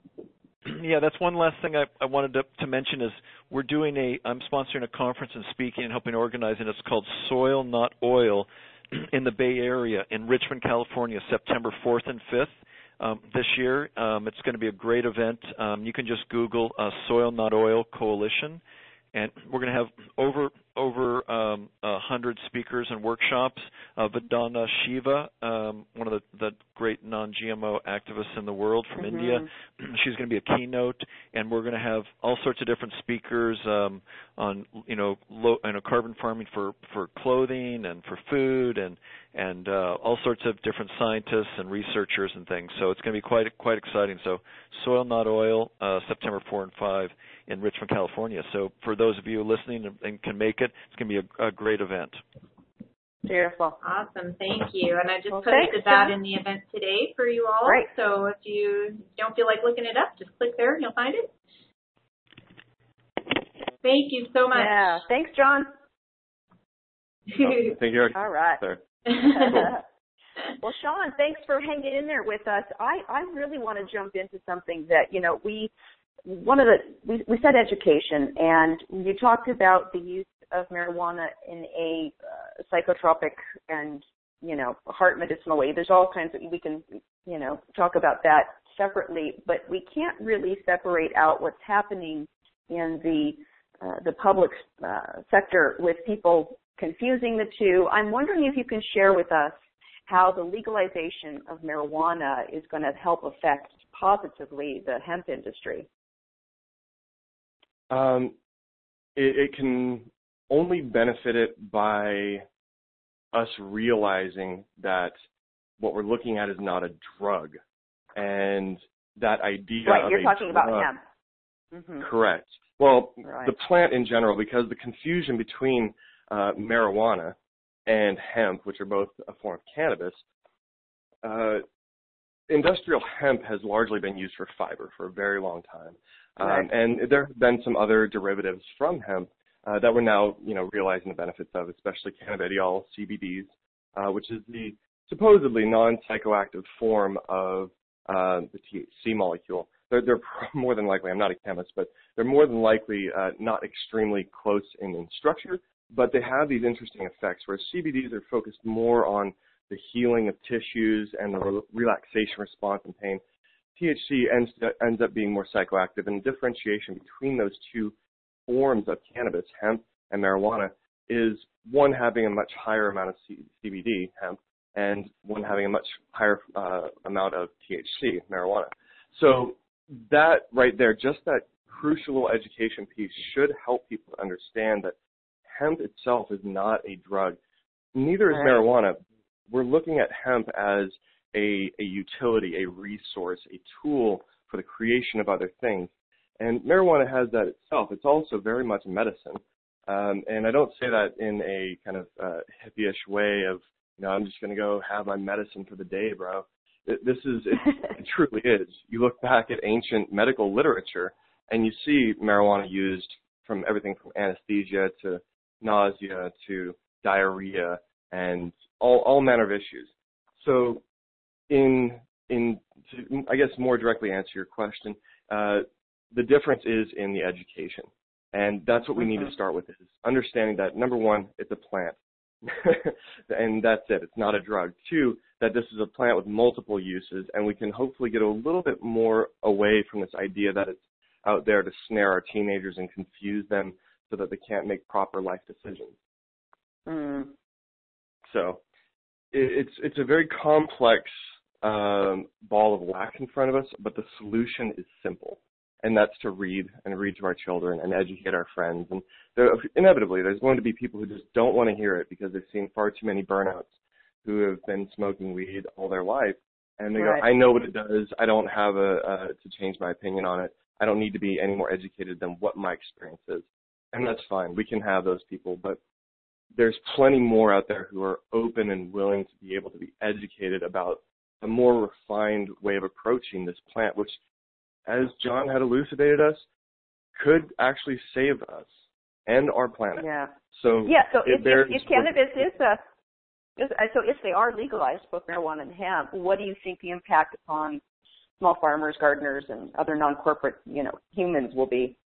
Yeah, that's one last thing I, I wanted to, to mention is we're doing a, I'm sponsoring a conference and speaking and helping organize, and it's called Soil Not Oil in the Bay Area in Richmond, California, September fourth and fifth. um, this year. Um, it's going to be a great event. Um, you can just Google uh, Soil Not Oil Coalition, and we're going to have over over um, a hundred speakers and workshops. Uh, Vandana Shiva, um, one of the, the great non-G M O activists in the world from mm-hmm. India, she's going to be a keynote, and we're going to have all sorts of different speakers um, on, you know, low, you know, carbon farming for, for clothing and for food, and and uh, all sorts of different scientists and researchers and things. So it's going to be quite quite exciting. So Soil Not Oil, uh, September fourth and fifth in Richmond, California. So for those of you listening and, and can make it, it's going to be a, a great event. Beautiful. Awesome. Thank you. And I just well, posted thanks, that John. in the event today for you all. Great. So if you don't feel like looking it up, just click there and you'll find it. Thank you so much. Yeah. Thanks, John. Oh, thank you. All right. Cool. Well, Sean, thanks for hanging in there with us. I, I really want to jump into something that, you know, we, one of the, we, we said education, and you talked about the use of marijuana in a uh, psychotropic and, you know, heart medicinal way. There's all kinds of, we can, you know, talk about that separately, but we can't really separate out what's happening in the, uh, the public uh, sector with people confusing the two. I'm wondering if you can share with us how the legalization of marijuana is going to help affect positively the hemp industry. Um, it, it can only benefit it by us realizing that what we're looking at is not a drug, and that idea right, of you're a talking drug, about hemp. Mm-hmm. Correct. Well, right. the plant in general, because the confusion between uh, marijuana and hemp, which are both a form of cannabis, uh, industrial hemp has largely been used for fiber for a very long time. Um, right. And there have been some other derivatives from hemp uh, that we're now, you know, realizing the benefits of, especially cannabidiol, C B Ds, uh, which is the supposedly non-psychoactive form of uh, the T H C molecule. They're, they're more than likely, I'm not a chemist, but they're more than likely uh, not extremely close in, in structure, but they have these interesting effects where C B Ds are focused more on the healing of tissues and the re- relaxation response and pain. T H C ends, ends up being more psychoactive, and the differentiation between those two forms of cannabis, hemp and marijuana, is one having a much higher amount of C- CBD, hemp, and one having a much higher uh, amount of T H C, marijuana. So that right there, just that crucial little education piece should help people understand that hemp itself is not a drug. Neither is marijuana. We're looking at hemp as a, a utility, a resource, a tool for the creation of other things. And marijuana has that itself. It's also very much medicine. Um, and I don't say that in a kind of uh, hippie-ish way of, you know, I'm just going to go have my medicine for the day, bro. It, this is, it, it truly is. You look back at ancient medical literature and you see marijuana used from everything from anesthesia to nausea to diarrhea and all, all manner of issues. So in, in to, I guess, more directly answer your question, uh, the difference is in the education. And that's what we need to start with, is understanding that, number one, it's a plant. And that's it. It's not a drug. Two, that this is a plant with multiple uses, and we can hopefully get a little bit more away from this idea that it's out there to snare our teenagers and confuse them so that they can't make proper life decisions. Mm. So it, it's it's a very complex um, ball of wax in front of us, but the solution is simple. And that's to read and read to our children and educate our friends. And there, inevitably, there's going to be people who just don't want to hear it because they've seen far too many burnouts who have been smoking weed all their life. And they right. go, I know what it does. I don't have a, uh, to change my opinion on it. I don't need to be any more educated than what my experience is. And that's fine. We can have those people. But there's plenty more out there who are open and willing to be able to be educated about a more refined way of approaching this plant, which, as John had elucidated us, could actually save us and our planet. Yeah. So yeah. So if, if, if cannabis is a, is, so if they are legalized, both marijuana and hemp, what do you think the impact upon small farmers, gardeners, and other non-corporate, you know, humans will be?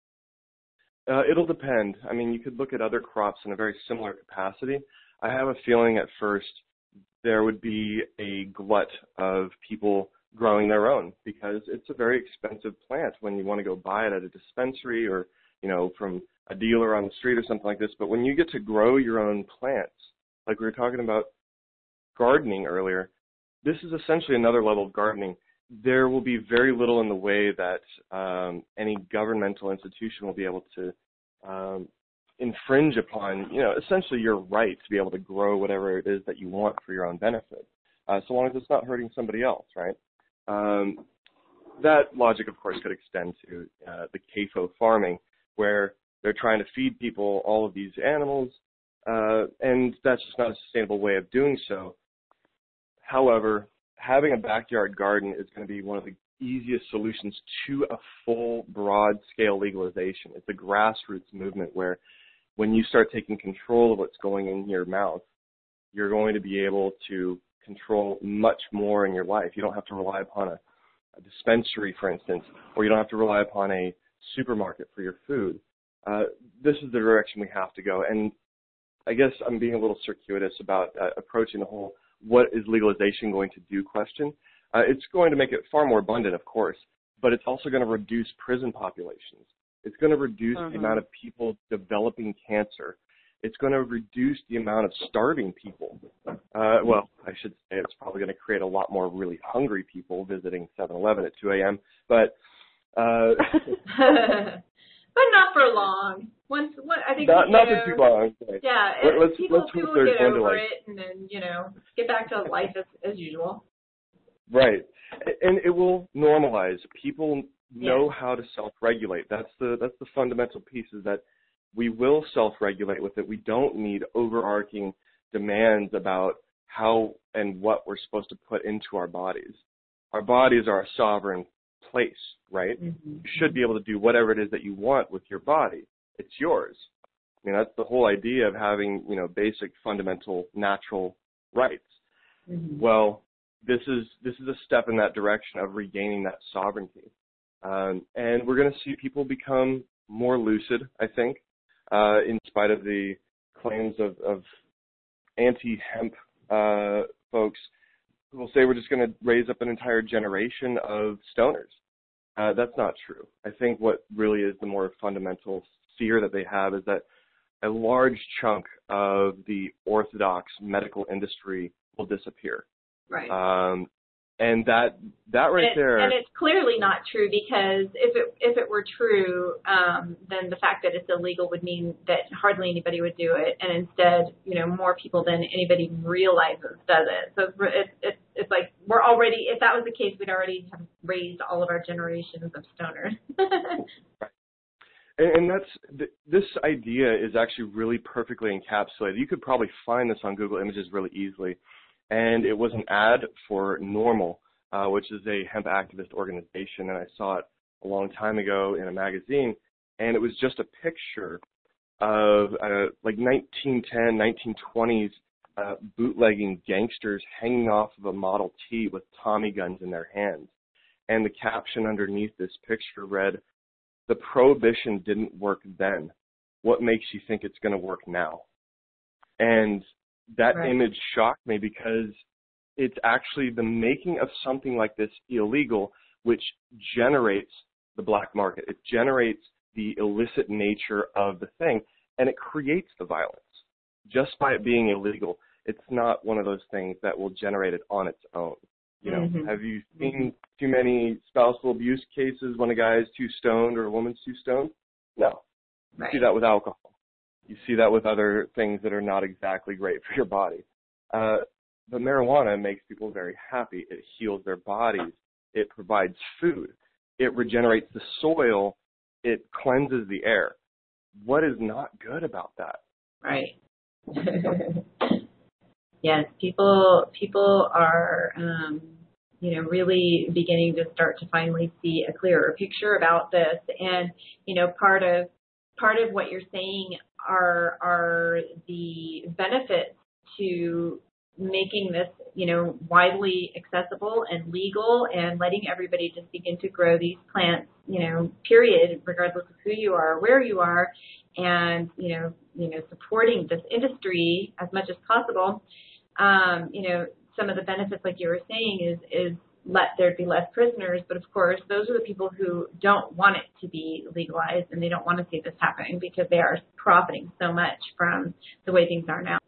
Uh, it'll depend. I mean, you could look at other crops in a very similar capacity. I have a feeling at first there would be a glut of people growing their own, because it's a very expensive plant when you want to go buy it at a dispensary or, you know, from a dealer on the street or something like this. But when you get to grow your own plants, like we were talking about gardening earlier, this is essentially another level of gardening. There will be very little in the way that um, any governmental institution will be able to um, infringe upon, you know, essentially your right to be able to grow whatever it is that you want for your own benefit, uh, so long as it's not hurting somebody else, right? Um, that logic, of course, could extend to uh, the C A F O farming, where they're trying to feed people all of these animals, uh, and that's just not a sustainable way of doing so. However, having a backyard garden is going to be one of the easiest solutions to a full, broad-scale legalization. It's a grassroots movement where when you start taking control of what's going in your mouth, you're going to be able to control much more in your life. You don't have to rely upon a, a dispensary, for instance, or you don't have to rely upon a supermarket for your food. Uh, this is the direction we have to go. And I guess I'm being a little circuitous about uh, approaching the whole what is legalization going to do question. Uh, it's going to make it far more abundant, of course, but it's also going to reduce prison populations. It's going to reduce uh-huh. the amount of people developing cancer. It's going to reduce the amount of starving people. Uh, well, I should say it's probably going to create a lot more really hungry people visiting seven eleven at two a.m., but... Uh, but not for long. Once, what, I think not, you not know, for too long. Yeah, Let, let's, people, let's people get get over like, it and then, you know, get back to life as, as usual. Right. And it will normalize. People know yeah. how to self-regulate. That's the that's the fundamental piece, is that we will self-regulate with it. We don't need overarching demands about how and what we're supposed to put into our bodies. Our bodies are a sovereign place, right? Mm-hmm. You should be able to do whatever it is that you want with your body. It's yours. I mean, that's the whole idea of having, you know, basic, fundamental, natural rights. Mm-hmm. Well, this is this is a step in that direction of regaining that sovereignty. Um, and we're going to see people become more lucid, I think, uh, in spite of the claims of, of anti-hemp uh, folks who will say we're just going to raise up an entire generation of stoners. Uh, that's not true. I think what really is the more fundamental fear that they have is that a large chunk of the orthodox medical industry will disappear. Right. Um, and that that right and it, there. And it's clearly not true, because if it if it were true, um, then the fact that it's illegal would mean that hardly anybody would do it, and instead, you know, more people than anybody realizes does it. So it's it's it's like we're already, if that was the case, we'd already have raised all of our generations of stoners. Right. And, and that's this idea is actually really perfectly encapsulated. You could probably find this on Google Images really easily. And it was an ad for NORML, uh, which is a hemp activist organization, and I saw it a long time ago in a magazine, and it was just a picture of uh, like nineteen ten, nineteen twenties uh, bootlegging gangsters hanging off of a Model T with Tommy guns in their hands. And the caption underneath this picture read, "The prohibition didn't work then. What makes you think it's going to work now?" And that right. image shocked me, because it's actually the making of something like this illegal, which generates the black market. It generates the illicit nature of the thing, and it creates the violence. Just by it being illegal, it's not one of those things that will generate it on its own. You know, mm-hmm. have you seen too many spousal abuse cases when a guy is too stoned or a woman's too stoned? No. Right. You see that with alcohol. You see that with other things that are not exactly great for your body. Uh, but marijuana makes people very happy. It heals their bodies. It provides food. It regenerates the soil. It cleanses the air. What is not good about that? Right. Yes, people people are, um, you know, really beginning to start to finally see a clearer picture about this. And, you know, part of part of what you're saying are are the benefits to making this, you know, widely accessible and legal, and letting everybody just begin to grow these plants, you know, period, regardless of who you are or where you are, and, you know, you know, supporting this industry as much as possible. Um, you know, some of the benefits, like you were saying, is is let there be less prisoners. But of course, those are the people who don't want it to be legalized, and they don't want to see this happening because they are profiting so much from the way things are now.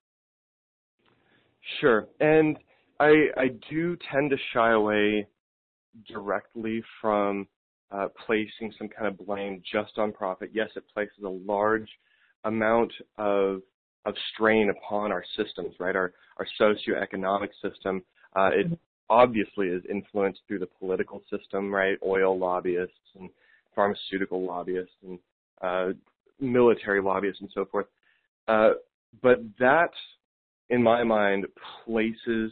Sure. And I, I do tend to shy away directly from uh, placing some kind of blame just on profit. Yes, it places a large amount of of strain upon our systems, right? Our our socioeconomic system. Uh, it obviously is influenced through the political system, right? Oil lobbyists and pharmaceutical lobbyists and uh, military lobbyists and so forth. Uh, but that, in my mind, places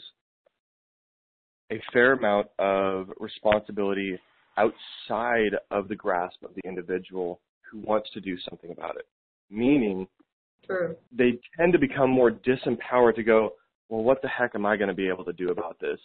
a fair amount of responsibility outside of the grasp of the individual who wants to do something about it. Meaning, True. They tend to become more disempowered to go, well, what the heck am I going to be able to do about this?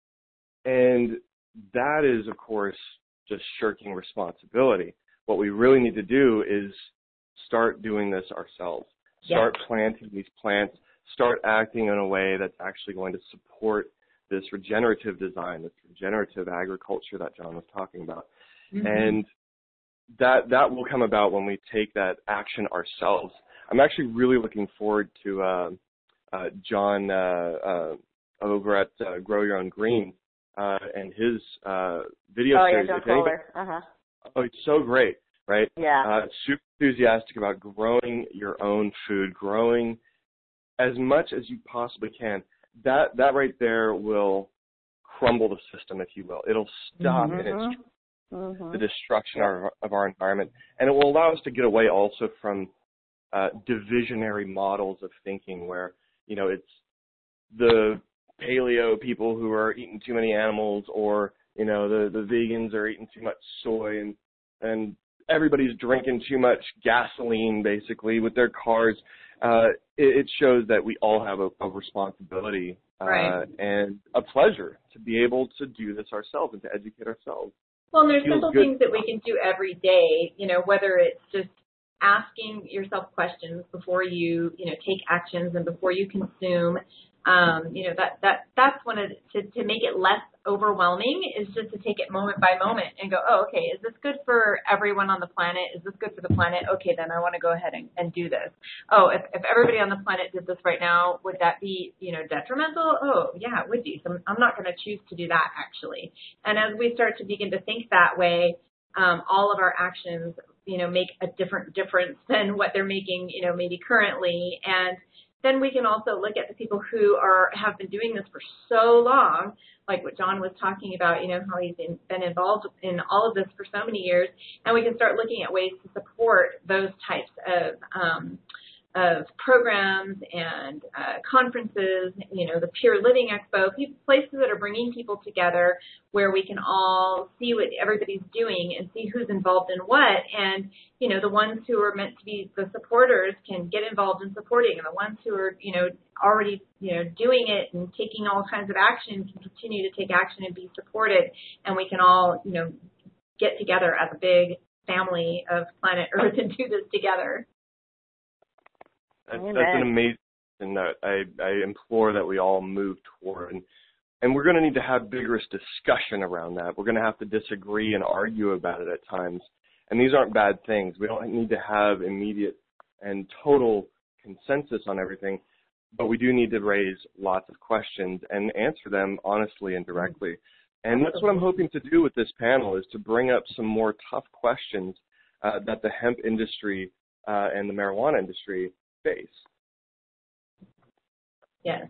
And that is, of course, just shirking responsibility. What we really need to do is start doing this ourselves. Yes. Start planting these plants. Start acting in a way that's actually going to support this regenerative design, this regenerative agriculture that John was talking about. Mm-hmm. And that that will come about when we take that action ourselves. I'm actually really looking forward to uh, uh, John uh, uh, over at uh, Grow Your Own Green uh, and his uh, video oh, series. Oh, yeah, John Kohler. Uh-huh. Oh, it's so great, right? Yeah. Uh, super enthusiastic about growing your own food, growing as much as you possibly can. That that right there will crumble the system, if you will. It'll stop mm-hmm. in its mm-hmm. the destruction of our, of our environment, and it will allow us to get away also from uh, divisionary models of thinking, where you know it's the paleo people who are eating too many animals, or you know the the vegans are eating too much soy, and and everybody's drinking too much gasoline, basically, with their cars. Uh, it, it shows that we all have a, a responsibility uh, right. and a pleasure to be able to do this ourselves and to educate ourselves. Well, and there's Feels simple good. things that we can do every day, you know, whether it's just asking yourself questions before you, you know, take actions and before you consume. Um, you know, that, that, that's one of the, to, to make it less overwhelming is just to take it moment by moment and go, oh, okay, is this good for everyone on the planet? Is this good for the planet? Okay, then I want to go ahead and, and do this. Oh, if, if everybody on the planet did this right now, would that be, you know, detrimental? Oh, yeah, it would be. So I'm not going to choose to do that, actually. And as we start to begin to think that way, um, all of our actions, you know, make a different difference than what they're making, you know, maybe currently. And then we can also look at the people who are have been doing this for so long, like what John was talking about, you know, how he's been, been involved in all of this for so many years, and we can start looking at ways to support those types of um, of programs and uh, conferences, you know, the Pure Living Expo, places that are bringing people together where we can all see what everybody's doing and see who's involved in what. And, you know, the ones who are meant to be the supporters can get involved in supporting, and the ones who are, you know, already, you know, doing it and taking all kinds of action can continue to take action and be supported. And we can all, you know, get together as a big family of planet Earth and do this together. That's, that's an amazing note. I, I implore that we all move toward. And, and we're going to need to have vigorous discussion around that. We're going to have to disagree and argue about it at times. And these aren't bad things. We don't need to have immediate and total consensus on everything, but we do need to raise lots of questions and answer them honestly and directly. And that's what I'm hoping to do with this panel, is to bring up some more tough questions uh, that the hemp industry uh, and the marijuana industry face. Yes.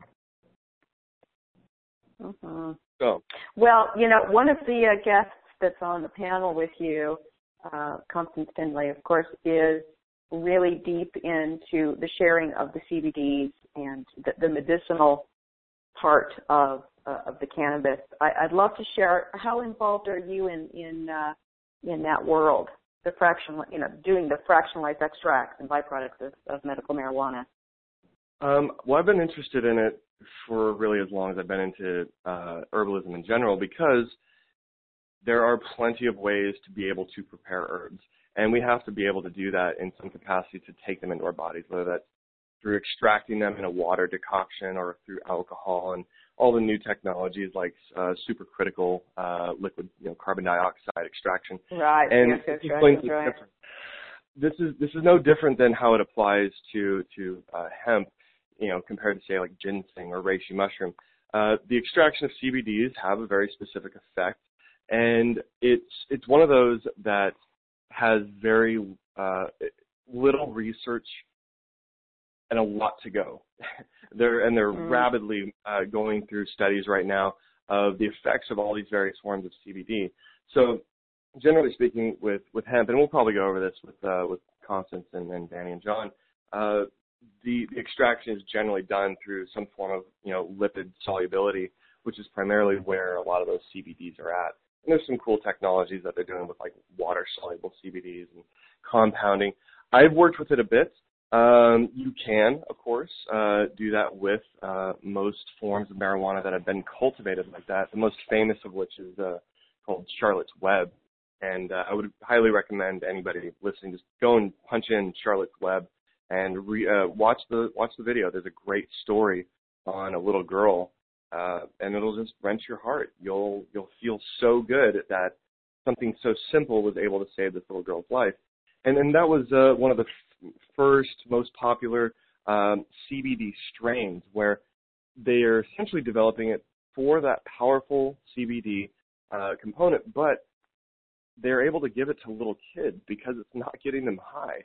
Mm-hmm. So, well, you know, one of the uh, guests that's on the panel with you, uh, Constance Finlay, of course, is really deep into the sharing of the C B Ds and the, the medicinal part of uh, of the cannabis. I, I'd love to share. How involved are you in in uh, in that world? The fraction, you know, doing the fractionalized extracts and byproducts of, of medical marijuana. Um, well, I've been interested in it for really as long as I've been into uh, herbalism in general, because there are plenty of ways to be able to prepare herbs, and we have to be able to do that in some capacity to take them into our bodies, whether that's through extracting them in a water decoction or through alcohol. And all the new technologies like uh, supercritical uh, liquid, you know, carbon dioxide extraction. Right. And yes, extraction, right. different. This is this is no different than how it applies to to uh, hemp, you know, compared to say like ginseng or reishi mushroom. Uh, the extraction of C B Ds have a very specific effect, and it's it's one of those that has very uh, little research and a lot to go. they're and they're mm. rapidly uh, going through studies right now of the effects of all these various forms of C B D. So, generally speaking, with, with hemp, and we'll probably go over this with uh, with Constance and, and Danny and John, uh, the, the extraction is generally done through some form of, you know, lipid solubility, which is primarily where a lot of those C B Ds are at. And there's some cool technologies that they're doing with like water-soluble C B Ds and compounding. I've worked with it a bit. Um, you can, of course, uh, do that with uh, most forms of marijuana that have been cultivated like that. The most famous of which is uh, called Charlotte's Web. And uh, I would highly recommend anybody listening just go and punch in Charlotte's Web and re, uh, watch the watch the video. There's a great story on a little girl, uh, and it'll just wrench your heart. You'll you'll feel so good that something so simple was able to save this little girl's life. And and that was uh, one of the f- first most popular um, C B D strains, where they are essentially developing it for that powerful C B D uh, component, but they're able to give it to little kids because it's not getting them high.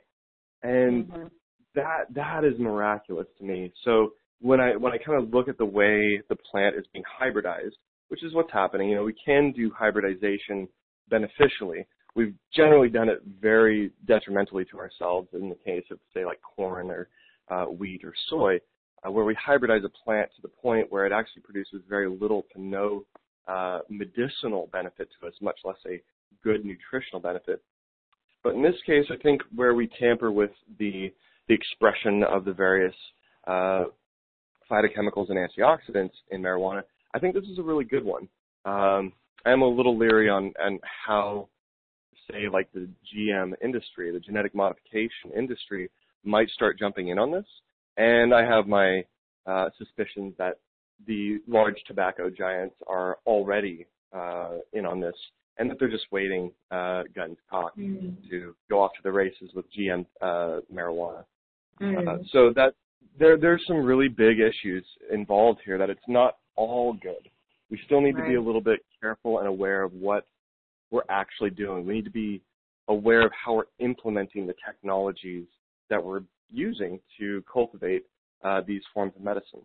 And mm-hmm. that that is miraculous to me. So when I when I kind of look at the way the plant is being hybridized, which is what's happening, you know, we can do hybridization beneficially. We've generally done it very detrimentally to ourselves in the case of, say, like corn or uh, wheat or soy, uh, where we hybridize a plant to the point where it actually produces very little to no uh, medicinal benefit to us, much less a good nutritional benefit. But in this case, I think where we tamper with the the expression of the various uh, phytochemicals and antioxidants in marijuana, I think this is a really good one. Um, I'm a little leery on, on how, say, like the G M industry, the genetic modification industry, might start jumping in on this. And I have my uh, suspicions that the large tobacco giants are already uh, in on this, and that they're just waiting uh, guns cocked mm. to go off to the races with G M uh, marijuana. Mm. Uh, so that there there's some really big issues involved here, that it's not all good. We still need right. to be a little bit careful and aware of what we're actually doing. We need to be aware of how we're implementing the technologies that we're using to cultivate uh, these forms of medicine.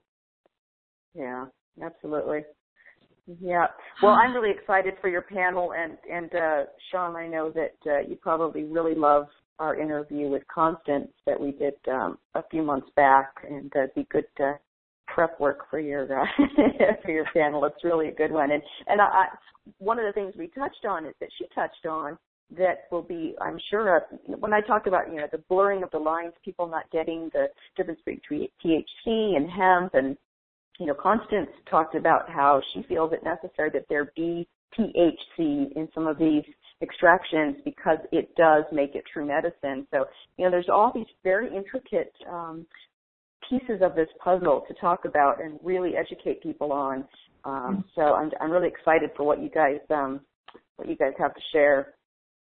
Yeah, absolutely. Yeah. Well, I'm really excited for your panel, and, and uh, Sean, I know that uh, you probably really love our interview with Constance that we did um, a few months back, and uh, it'd be good uh, prep work for your uh, for your panel. It's really a good one. And and I, one of the things we touched on is that she touched on that will be, I'm sure, uh, when I talked about, you know, the blurring of the lines, people not getting the difference between T H C and hemp, and you know, Constance talked about how she feels it necessary that there be T H C in some of these extractions because it does make it true medicine. So, you know, there's all these very intricate um, pieces of this puzzle to talk about and really educate people on. Um, so I'm, I'm really excited for what you guys um, what you guys have to share.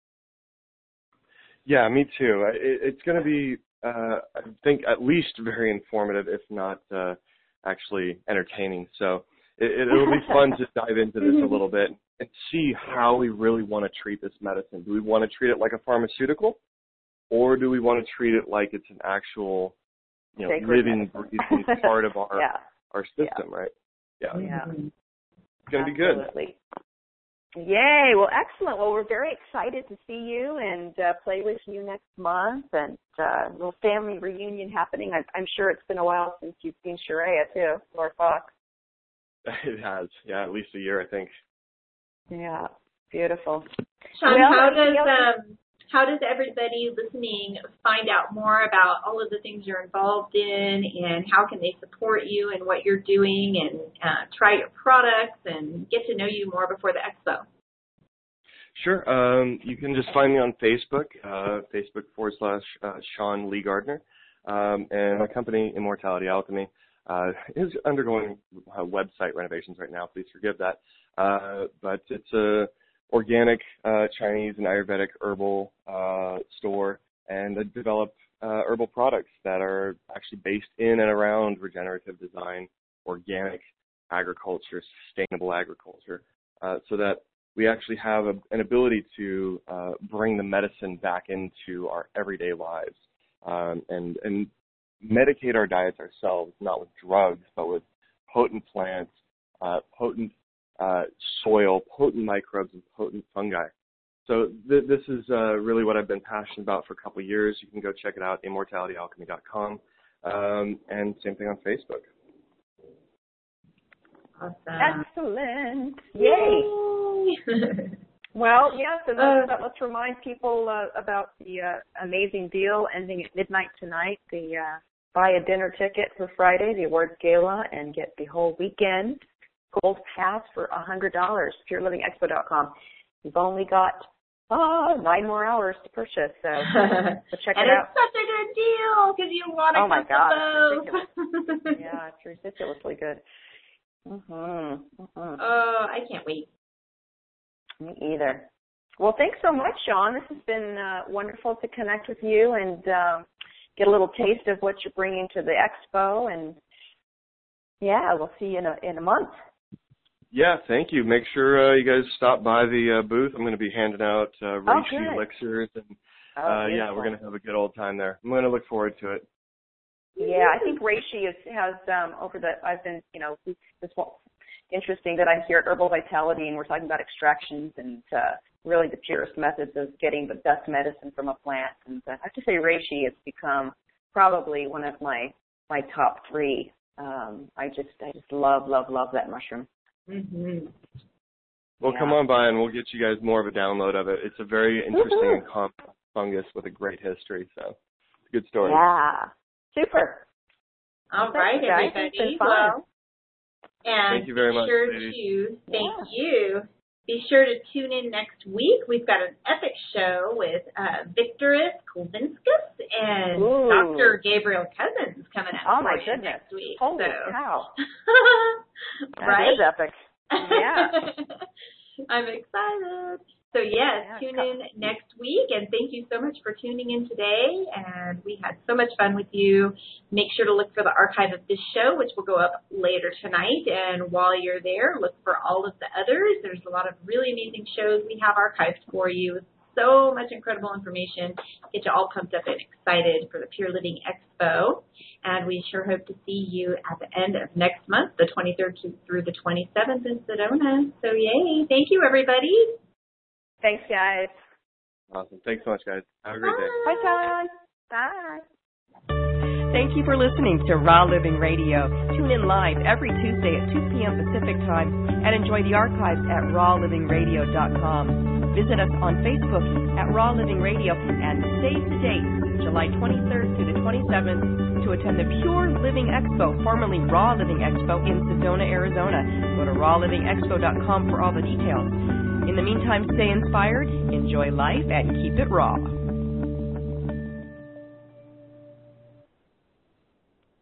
Yeah, me too. It, it's going to be, uh, I think, at least very informative, if not uh, actually entertaining. So it, it'll be fun to dive into this a little bit and see how we really want to treat this medicine. Do we want to treat it like a pharmaceutical, or do we want to treat it like it's an actual, you know, Sacred living, breathing part of our yeah. our system, yeah. right? Yeah. Yeah. It's going to be good. Absolutely. Yay. Well, excellent. Well, we're very excited to see you and uh, play with you next month, and uh, a little family reunion happening. I'm, I'm sure it's been a while since you've seen Sharia, too, Laura Fox. It has. Yeah, at least a year, I think. Yeah. Beautiful. Sean, well, how does um, how does everybody listening find out more about all of the things you're involved in, and how can they support you and what you're doing, and uh, try your products and get to know you more before the expo? Sure. Um, you can just find me on Facebook, uh, Facebook forward slash uh, Sean Lee Gardner, um, and my company, Immortality Alchemy. uh, is undergoing uh, website renovations right now. Please forgive that. Uh, but it's a organic uh, Chinese and Ayurvedic herbal uh, store, and they develop uh, herbal products that are actually based in and around regenerative design, organic agriculture, sustainable agriculture, uh, so that we actually have a, an ability to uh, bring the medicine back into our everyday lives um, and, and medicate our diets ourselves, not with drugs, but with potent plants, uh, potent uh, soil, potent microbes, and potent fungi. So th- this is uh, really what I've been passionate about for a couple of years. You can go check it out, immortality alchemy dot com, um, and same thing on Facebook. Awesome. Excellent. Yay. Well, yes, and let's, uh, let's remind people uh, about the uh, amazing deal ending at midnight tonight. The uh, buy a dinner ticket for Friday, the awards gala, and get the whole weekend gold pass for one hundred dollars, pure living expo dot com. You've only got uh, nine more hours to purchase, so, so check and it out. And it's such a good deal because you want to oh my get God, the both. Yeah, it's ridiculously good. Mm-hmm. Mm-hmm. Oh, I can't wait. Me either. Well, thanks so much, Sean. This has been uh, wonderful to connect with you and uh, get a little taste of what you're bringing to the expo. And, yeah, we'll see you in a, in a month. Yeah, thank you. Make sure uh, you guys stop by the uh, booth. I'm going to be handing out uh, reishi oh, elixirs. And, oh, uh, yeah, we're going to have a good old time there. I'm going to look forward to it. Yeah, I think reishi is, has um, over the, I've been, you know, this one, interesting that I'm here at Herbal Vitality and we're talking about extractions and uh, really the purest methods of getting the best medicine from a plant. And uh, I have to say reishi has become probably one of my, my top three. Um, I just I just love, love, love that mushroom. Mm-hmm. Well, yeah. come on by and we'll get you guys more of a download of it. It's a very interesting Woo-hoo. and complex fungus with a great history, so it's a good story. Yeah. Super. All right, everybody. Well, and thank you very much, sure ladies. to thank yeah. you. Be sure to tune in next week. We've got an epic show with uh, Victoris Kulvinskas and Ooh. Doctor Gabriel Cousins coming up oh for my you goodness. next week. Holy so. cow. Right? That is epic. Yeah. I'm excited. So, yes, yeah, tune in next week, and thank you so much for tuning in today, and we had so much fun with you. Make sure to look for the archive of this show, which will go up later tonight, and while you're there, look for all of the others. There's a lot of really amazing shows we have archived for you. So much incredible information. Get you all pumped up and excited for the Pure Living Expo, and we sure hope to see you at the end of next month, the twenty-third through the twenty-seventh in Sedona. So, yay. Thank you, everybody. Thanks, guys. Awesome. Thanks so much, guys. Have a great day. Bye, John. Bye. Thank you for listening to Raw Living Radio. Tune in live every Tuesday at two p.m. Pacific Time and enjoy the archives at raw living radio dot com. Visit us on Facebook at Raw Living Radio and save the date, July twenty-third through the twenty-seventh, to attend the Pure Living Expo, formerly Raw Living Expo in Sedona, Arizona. Go to raw living expo dot com for all the details. In the meantime, stay inspired, enjoy life, and keep it raw.